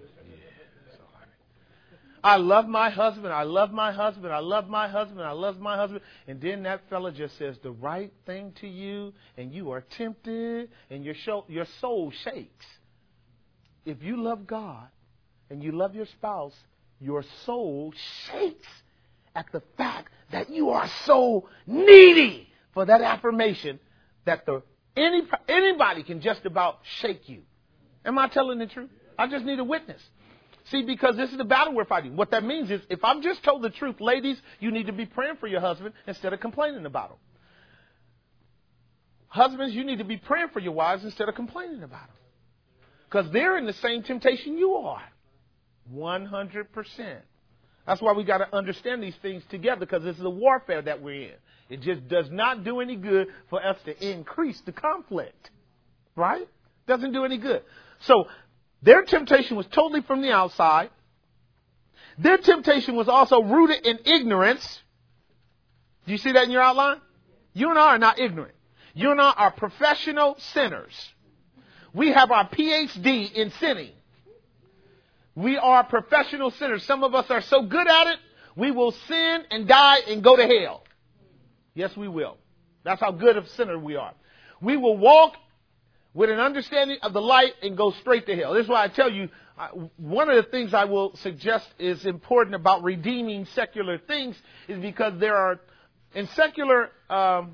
I love my husband, I love my husband, I love my husband, I love my husband. And then that fella just says the right thing to you, and you are tempted, and your, show, your soul shakes. If you love God and you love your spouse, your soul shakes at the fact that you are so needy for that affirmation that the any anybody can just about shake you. Am I telling the truth? I just need a witness. See, because this is the battle we're fighting. What that means is, if I'm just told the truth, ladies, you need to be praying for your husband instead of complaining about him. Husbands, you need to be praying for your wives instead of complaining about them. Because they're in the same temptation you are. one hundred percent. That's why we got to understand these things together, because this is a warfare that we're in. It just does not do any good for us to increase the conflict. Right? Doesn't do any good. So, their temptation was totally from the outside. Their temptation was also rooted in ignorance. Do you see that in your outline? You and I are not ignorant. You and I are professional sinners. We have our P H D in sinning. We are professional sinners. Some of us are so good at it, we will sin and die and go to hell. Yes, we will. That's how good of sinner we are. We will walk with an understanding of the light and go straight to hell. This is why I tell you, uh, one of the things I will suggest is important about redeeming secular things is because there are, in secular um,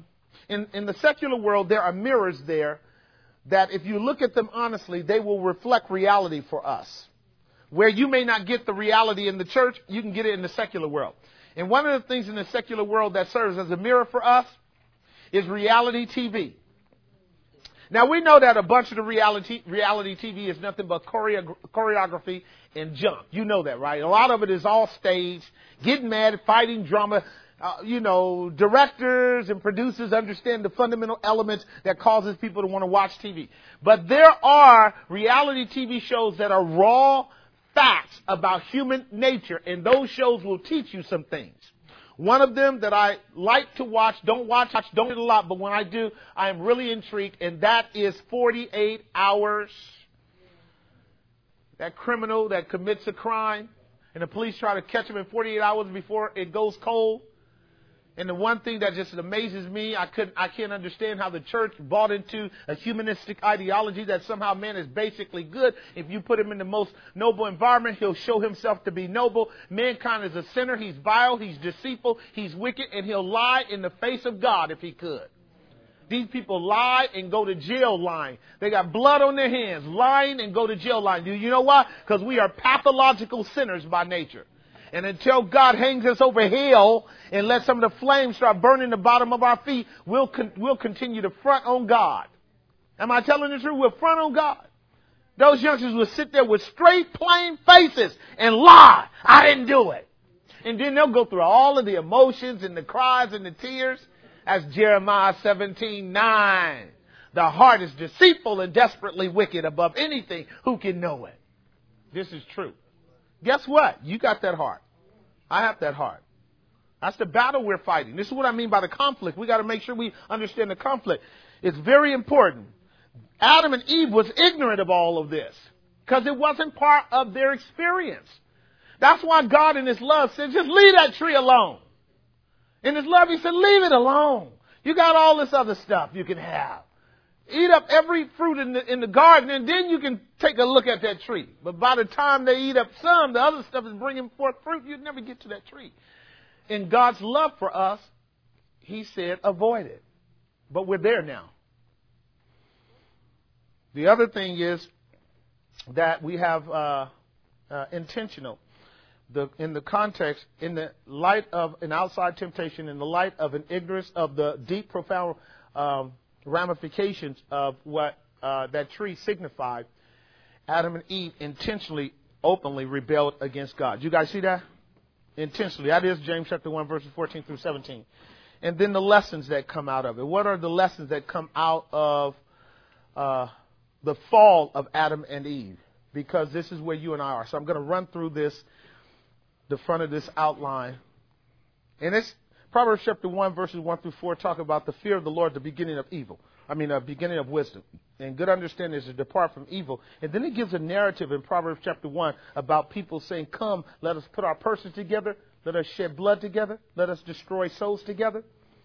in, in the secular world, there are mirrors there that if you look at them honestly, they will reflect reality for us. Where you may not get the reality in the church, you can get it in the secular world. And one of the things in the secular world that serves as a mirror for us is reality T V. Now, we know that a bunch of the reality reality T V is nothing but choreo- choreography and junk. You know that, right? A lot of it is all staged, getting mad, fighting, drama. Uh, you know, directors and producers understand the fundamental elements that causes people to want to watch T V. But there are reality T V shows that are raw facts about human nature, and those shows will teach you some things. One of them that I like to watch, don't watch, don't do it a lot, but when I do, I am really intrigued, and that is forty-eight hours. That criminal that commits a crime, and the police try to catch him in forty-eight hours before it goes cold. And the one thing that just amazes me, I couldn't, I can't understand how the church bought into a humanistic ideology that somehow man is basically good. If you put him in the most noble environment, he'll show himself to be noble. Mankind is a sinner. He's vile. He's deceitful. He's wicked. And he'll lie in the face of God if he could. These people lie and go to jail lying. They got blood on their hands, lying and go to jail lying. Do you know why? Because we are pathological sinners by nature. And until God hangs us over hell and lets some of the flames start burning the bottom of our feet, we'll con- we'll continue to front on God. Am I telling the truth? We'll front on God. Those youngsters will sit there with straight, plain faces and lie. I didn't do it. And then they'll go through all of the emotions and the cries and the tears. As Jeremiah seventeen nine. The heart is deceitful and desperately wicked above anything. Who can know it? This is true. Guess what? You got that heart. I have that heart. That's the battle we're fighting. This is what I mean by the conflict. We got to make sure we understand the conflict. It's very important. Adam and Eve was ignorant of all of this because it wasn't part of their experience. That's why God in His love said, just leave that tree alone. In His love, He said, leave it alone. You got all this other stuff you can have. Eat up every fruit in the, in the garden, and then you can take a look at that tree. But by the time they eat up some, the other stuff is bringing forth fruit. You'd never get to that tree. In God's love for us, He said, avoid it. But we're there now. The other thing is that we have uh, uh, intentional. The, in the context, in the light of an outside temptation, in the light of an ignorance of the deep, profound um, ramifications of what uh, that tree signified, Adam and Eve intentionally, openly rebelled against God. You guys see that? Intentionally. That is James chapter one, verses fourteen through seventeen. And then the lessons that come out of it. What are the lessons that come out of uh, the fall of Adam and Eve? Because this is where you and I are. So I'm going to run through this, the front of this outline. And it's Proverbs chapter one, verses one through four, talk about the fear of the Lord, the beginning of evil. I mean, the beginning of wisdom. And good understanding is to depart from evil. And then it gives a narrative in Proverbs chapter one about people saying, come, let us put our purses together. Let us shed blood together. Let us destroy souls together.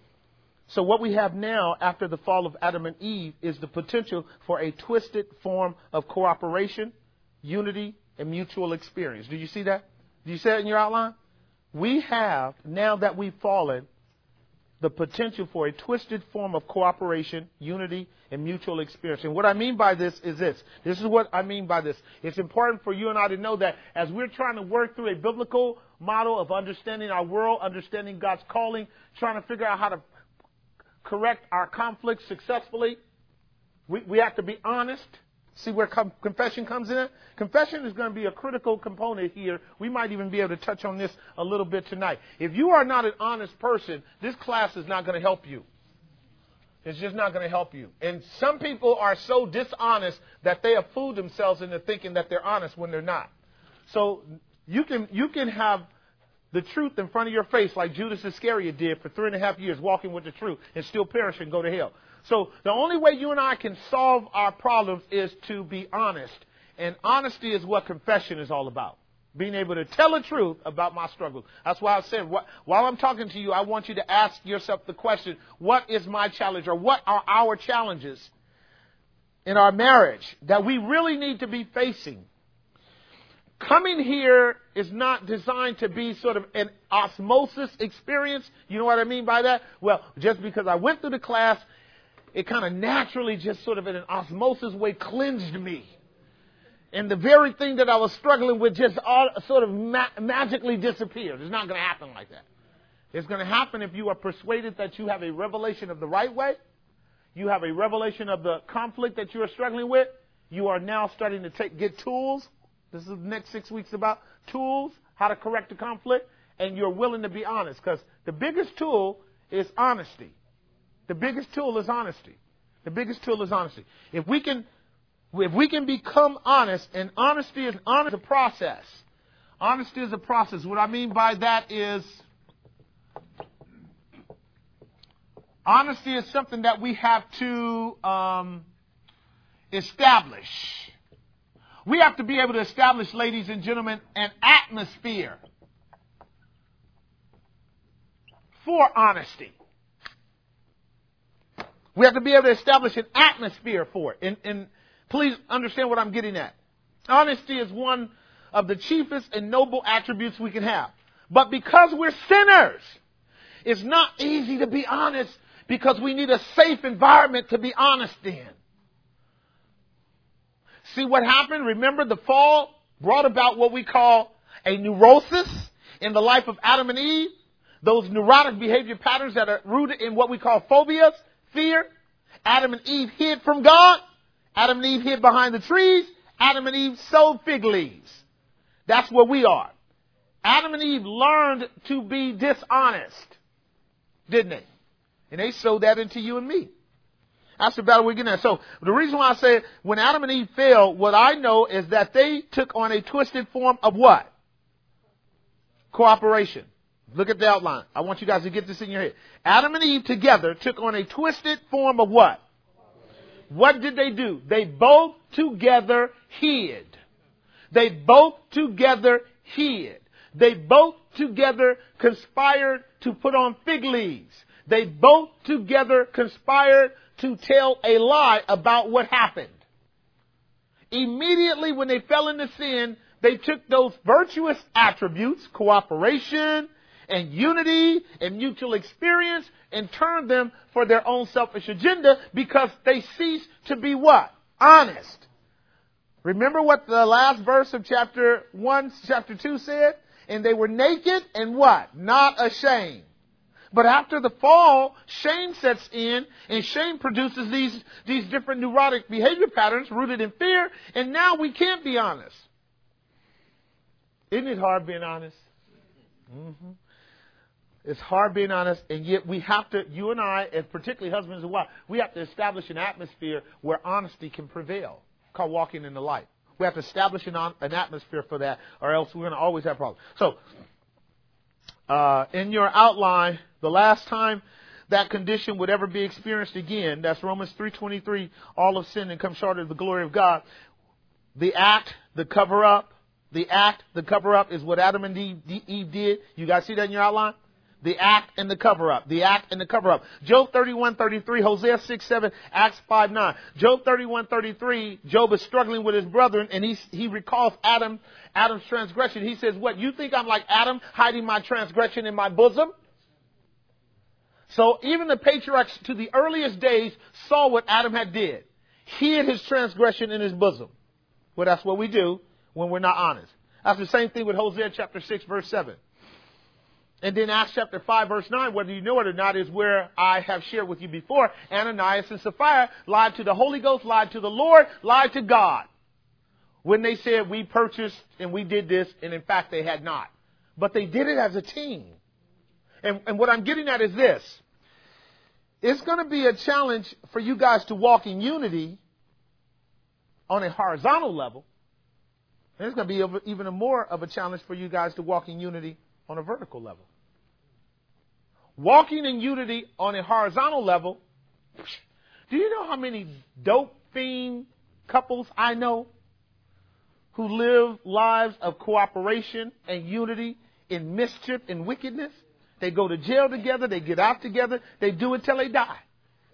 So what we have now after the fall of Adam and Eve is the potential for a twisted form of cooperation, unity, and mutual experience. Do you see that? Do you see that in your outline? We have, now that we've fallen, the potential for a twisted form of cooperation, unity, and mutual experience. And what I mean by this is this. This is what I mean by this. It's important for you and I to know that as we're trying to work through a biblical model of understanding our world, understanding God's calling, trying to figure out how to correct our conflicts successfully, we, we have to be honest. See where com- confession comes in? Confession is going to be a critical component here. We might even be able to touch on this a little bit tonight. If you are not an honest person, this class is not going to help you. It's just not going to help you. And some people are so dishonest that they have fooled themselves into thinking that they're honest when they're not. So you can you can have the truth in front of your face like Judas Iscariot did for three and a half years walking with the truth and still perish and go to hell. So the only way you and I can solve our problems is to be honest. And honesty is what confession is all about. Being able to tell the truth about my struggles. That's why I said, what, while I'm talking to you, I want you to ask yourself the question, what is my challenge or what are our challenges in our marriage that we really need to be facing? coming here is not designed to be sort of an osmosis experience. You know what I mean by that? Well, just because I went through the class, it kind of naturally just sort of in an osmosis way cleansed me. And the very thing that I was struggling with just all sort of ma- magically disappeared. It's not going to happen like that. It's going to happen if you are persuaded that you have a revelation of the right way. You have a revelation of the conflict that you are struggling with. You are now starting to take, get tools. This is the next six weeks about tools, how to correct the conflict. And you're willing to be honest. Because the biggest tool is honesty. The biggest tool is honesty. The biggest tool is honesty. If we can, if we can become honest, and honesty is honest, a process. Honesty is a process. What I mean by that is, honesty is something that we have to um, establish. We have to be able to establish, ladies and gentlemen, an atmosphere for honesty. We have to be able to establish an atmosphere for it. And, and please understand what I'm getting at. Honesty is one of the chiefest and noble attributes we can have. But because we're sinners, it's not easy to be honest because we need a safe environment to be honest in. See what happened? Remember, the fall brought about what we call a neurosis in the life of Adam and Eve. Those neurotic behavior patterns that are rooted in what we call phobias, fear. Adam and Eve hid from God. Adam and Eve hid behind the trees. Adam and Eve sowed fig leaves. That's where we are. Adam and Eve learned to be dishonest, didn't they? And they sowed that into you and me. That's the battle we're getting at. So the reason why I say when Adam and Eve fell, what I know is that they took on a twisted form of what? Cooperation. Look at the outline. I want you guys to get this in your head. Adam and Eve together took on a twisted form of what? What did they do? They both together hid. They both together hid. They both together conspired to put on fig leaves. They both together conspired to tell a lie about what happened. Immediately when they fell into sin, they took those virtuous attributes, cooperation and unity and mutual experience, and turned them for their own selfish agenda because they ceased to be what? Honest. Remember what the last verse of chapter one, chapter two said? And they were naked and what? Not ashamed. But after the fall, shame sets in, and shame produces these, these different neurotic behavior patterns rooted in fear, and now we can't be honest. Isn't it hard being honest? Mm-hmm. It's hard being honest, and yet we have to, you and I, and particularly husbands and wives, we have to establish an atmosphere where honesty can prevail, called walking in the light. We have to establish an, an atmosphere for that, or else we're going to always have problems. So, uh, in your outline, the last time that condition would ever be experienced again, that's Romans three twenty-three, all have sinned and come short of the glory of God. The act, the cover-up, the act, the cover-up is what Adam and Eve did. You guys see that in your outline? The act and the cover-up. The act and the cover-up. Job thirty-one thirty-three, Hosea six seven, Acts five nine. Job thirty-one thirty-three, Job is struggling with his brethren, and he, he recalls Adam, Adam's transgression. He says, what, you think I'm like Adam, hiding my transgression in my bosom? So even the patriarchs to the earliest days saw what Adam had did. Hid his transgression in his bosom. Well, that's what we do when we're not honest. That's the same thing with Hosea chapter six, verse seven. And then Acts chapter five, verse nine, whether you know it or not, is where I have shared with you before. Ananias and Sapphira lied to the Holy Ghost, lied to the Lord, lied to God. When they said we purchased and we did this, and in fact they had not. But they did it as a team. And, and what I'm getting at is this. It's going to be a challenge for you guys to walk in unity on a horizontal level. And it's going to be even a more of a challenge for you guys to walk in unity on a vertical level. Walking in unity on a horizontal level. Do you know how many dope fiend couples I know who live lives of cooperation and unity in mischief and wickedness? They go to jail together. They get out together. They do it till they die.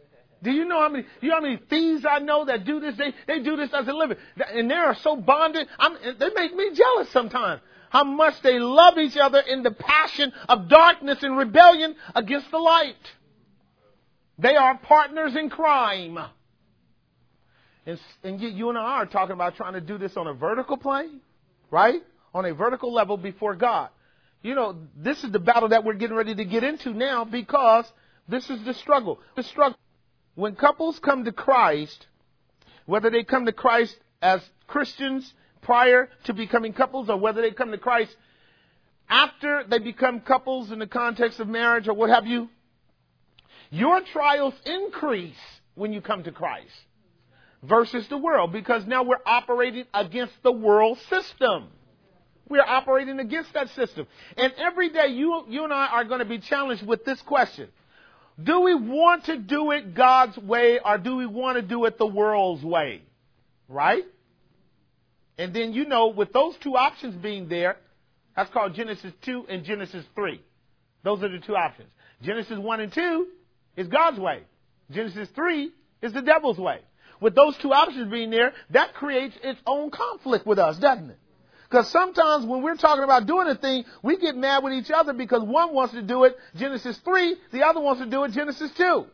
Do you know how many, you know how many thieves I know that do this? They, they do this as a living. And they are so bonded. I'm, they make me jealous sometimes. How much they love each other in the passion of darkness and rebellion against the light. They are partners in crime. And, and you, you and I are talking about trying to do this on a vertical plane, right? On a vertical level before God. You know, this is the battle that we're getting ready to get into now, because this is the struggle. The struggle. When couples come to Christ, whether they come to Christ as Christians prior to becoming couples, or whether they come to Christ after they become couples in the context of marriage or what have you, your trials increase when you come to Christ versus the world, because now we're operating against the world system. We are operating against that system. And every day you, you and I are going to be challenged with this question. Do we want to do it God's way, or do we want to do it the world's way? Right? And then, you know, with those two options being there, that's called Genesis two and Genesis three. Those are the two options. Genesis one and two is God's way. Genesis three is the devil's way. With those two options being there, that creates its own conflict with us, doesn't it? Because sometimes when we're talking about doing a thing, we get mad with each other because one wants to do it Genesis three, the other wants to do it Genesis two.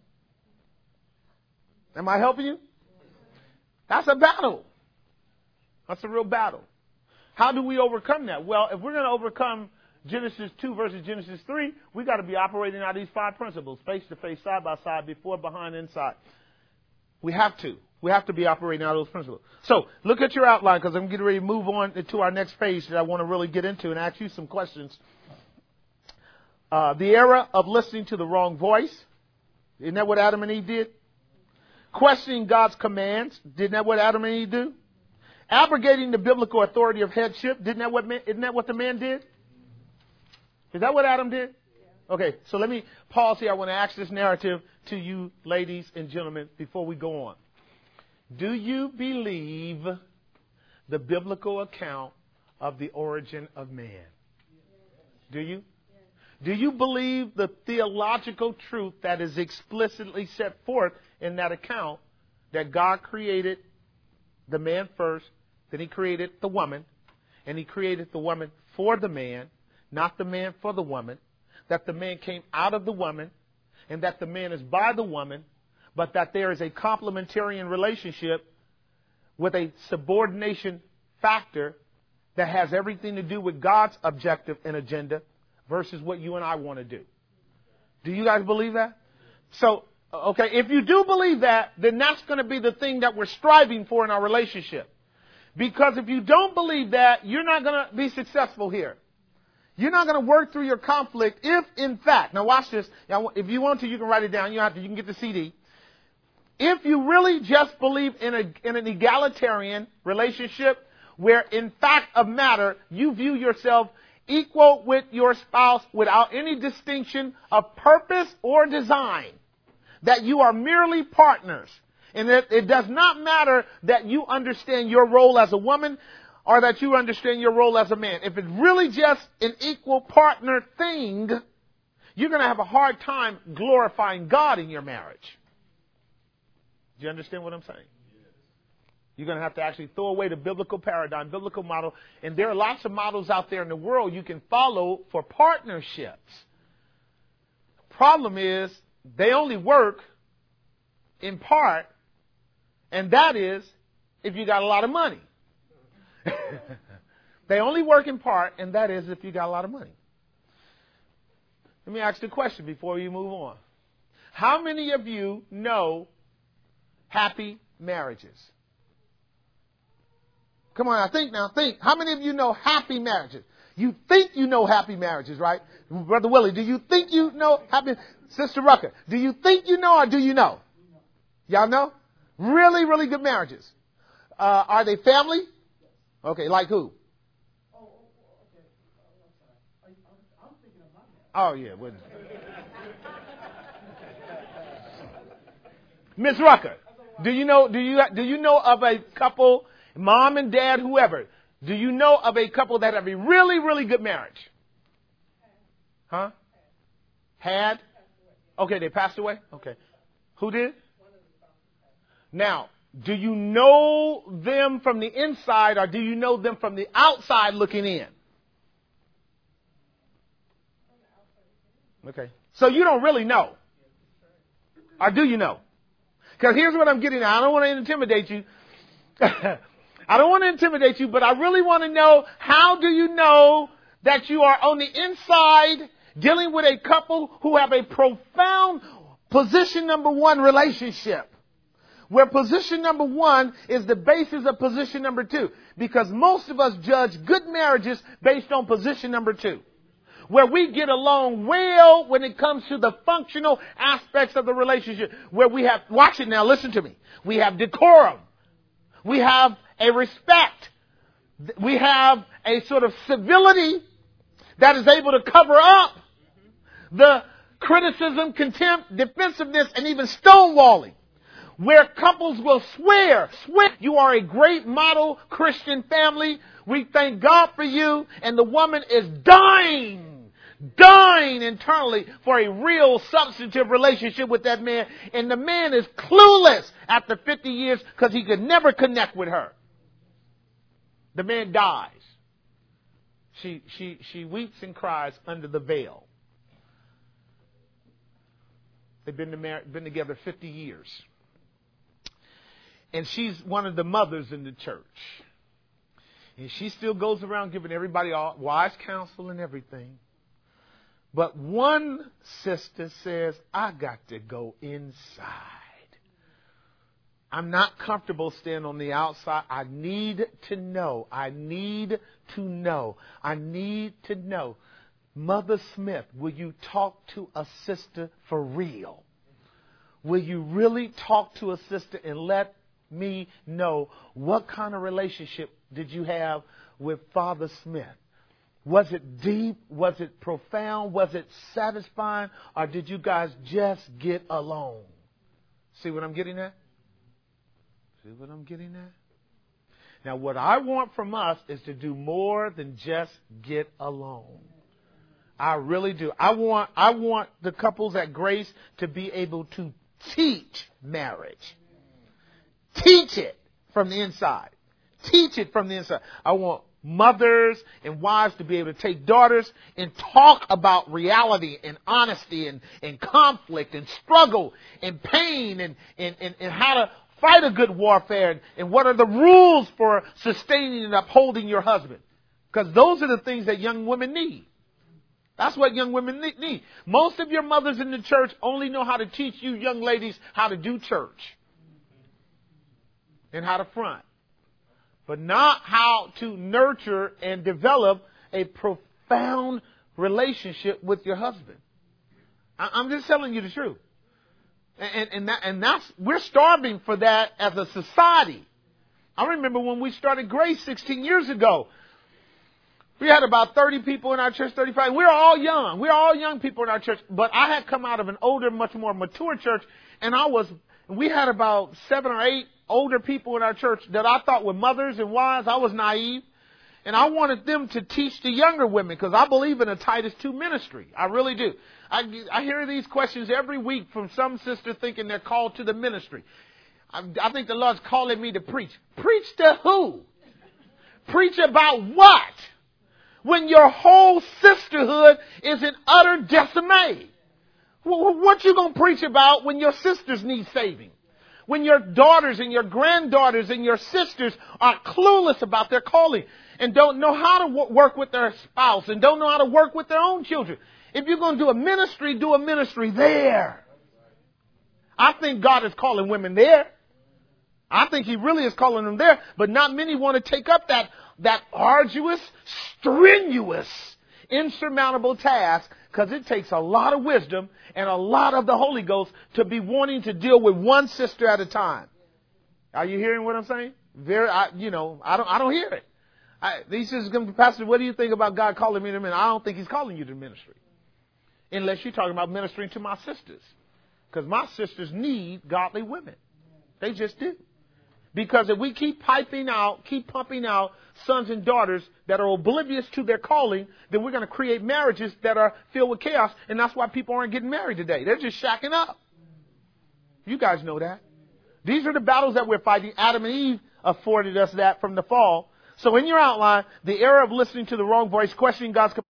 Am I helping you? That's a battle. That's a real battle. How do we overcome that? Well, if we're going to overcome Genesis two versus Genesis three, we got to be operating out these five principles: face to face, side by side, before, behind, inside. We have to. We have to be operating out of those principles. So look at your outline, because I'm getting ready to move on to our next page that I want to really get into and ask you some questions. Uh, the era of listening to the wrong voice. Isn't that what Adam and Eve did? Questioning God's commands. Didn't that what Adam and Eve do? Abrogating the biblical authority of headship. Didn't that what man, isn't that what the man did? Is that what Adam did? Okay, so let me pause here. I want to ask this narrative to you, ladies and gentlemen, before we go on. Do you believe the biblical account of the origin of man? Do you? Do you believe the theological truth that is explicitly set forth in that account, that God created the man first, then he created the woman, and he created the woman for the man, not the man for the woman, that the man came out of the woman, and that the man is by the woman, but that there is a complementarian relationship with a subordination factor that has everything to do with God's objective and agenda versus what you and I want to do? Do you guys believe that? So, okay, if you do believe that, then that's going to be the thing that we're striving for in our relationship. Because if you don't believe that, you're not going to be successful here. You're not going to work through your conflict if, in fact, now watch this. If you want to, you can write it down. You don't have to. You can get the C D. If you really just believe in a in an egalitarian relationship where, in fact of matter, you view yourself equal with your spouse without any distinction of purpose or design, that you are merely partners, and that it does not matter that you understand your role as a woman or that you understand your role as a man. If it's really just an equal partner thing, you're going to have a hard time glorifying God in your marriage. Do you understand what I'm saying? You're going to have to actually throw away the biblical paradigm, biblical model. And there are lots of models out there in the world you can follow for partnerships. Problem is, they only work in part, and that is if you got a lot of money. They only work in part, and that is if you got a lot of money. Let me ask you a question before you move on. How many of you know happy marriages? Come on, now think now, think. How many of you know happy marriages? You think you know happy marriages, right? Brother Willie, do you think you know happy? Sister Rucker, do you think you know or do you know? Y'all know? Really, really good marriages. Uh, are they family? Okay, like who? Oh, yeah. Miss Rucker, do you know, do you, do you know of a couple, mom and dad, whoever, do you know of a couple that have a really, really good marriage? Huh? Had? Okay, they passed away? Okay. Who did? Now, do you know them from the inside or do you know them from the outside looking in? Okay. So you don't really know. Or do you know? Because here's what I'm getting at. I don't want to intimidate you. I don't want to intimidate you, but I really want to know, how do you know that you are on the inside dealing with a couple who have a profound position number one relationship? Where position number one is the basis of position number two. Because most of us judge good marriages based on position number two. Where we get along well when it comes to the functional aspects of the relationship. Where we have, watch it now, listen to me. We have decorum. We have a respect. We have a sort of civility that is able to cover up the criticism, contempt, defensiveness, and even stonewalling. Where couples will swear, swear, you are a great model Christian family. We thank God for you. And the woman is dying. Dying internally for a real substantive relationship with that man. And the man is clueless after fifty years because he could never connect with her. The man dies. She, she, she weeps and cries under the veil. They've been, to, been together fifty years. And she's one of the mothers in the church. And she still goes around giving everybody all wise counsel and everything. But one sister says, I got to go inside. I'm not comfortable staying on the outside. I need to know. I need to know. I need to know. Mother Smith, will you talk to a sister for real? Will you really talk to a sister and let me know what kind of relationship did you have with Father Smith? Was it deep? Was it profound? Was it satisfying? Or did you guys just get along? See what I'm getting at? See what I'm getting at? Now, what I want from us is to do more than just get along. I really do. I want, I want the couples at Grace to be able to teach marriage. Teach it from the inside. Teach it from the inside. I want mothers and wives to be able to take daughters and talk about reality and honesty and, and conflict and struggle and pain and, and, and, and how to fight a good warfare and, and what are the rules for sustaining and upholding your husband. Because those are the things that young women need. That's what young women need. Most of your mothers in the church only know how to teach you young ladies how to do church and how to front. But not how to nurture and develop a profound relationship with your husband. I'm just telling you the truth. And, and, that, and that's, we're starving for that as a society. I remember when we started Grace sixteen years ago. We had about thirty people in our church, thirty-five. We were all young. We were all young people in our church. But I had come out of an older, much more mature church. And I was, we had about seven or eight older people in our church that I thought were mothers and wives. I was naive. And I wanted them to teach the younger women because I believe in a Titus two ministry. I really do. I, I hear these questions every week from some sister thinking they're called to the ministry. I, I think the Lord's calling me to preach. Preach to who? Preach about what? When your whole sisterhood is in utter dismay. What you going to preach about when your sisters need saving? When your daughters and your granddaughters and your sisters are clueless about their calling and don't know how to w- work with their spouse and don't know how to work with their own children. If you're going to do a ministry, do a ministry there. I think God is calling women there. I think he really is calling them there, but not many want to take up that, that arduous, strenuous, insurmountable task because it takes a lot of wisdom and a lot of the Holy Ghost to be wanting to deal with one sister at a time. Are you hearing what I'm saying? Very, I, you know, I don't, I don't hear it. I, these sisters come to Pastor, what do you think about God calling me to ministry? I don't think he's calling you to ministry. Unless you're talking about ministering to my sisters. Because my sisters need godly women. They just do. Because if we keep piping out, keep pumping out sons and daughters that are oblivious to their calling, then we're going to create marriages that are filled with chaos. And that's why people aren't getting married today. They're just shacking up. You guys know that. These are the battles that we're fighting. Adam and Eve afforded us that from the fall. So in your outline, the error of listening to the wrong voice, questioning God's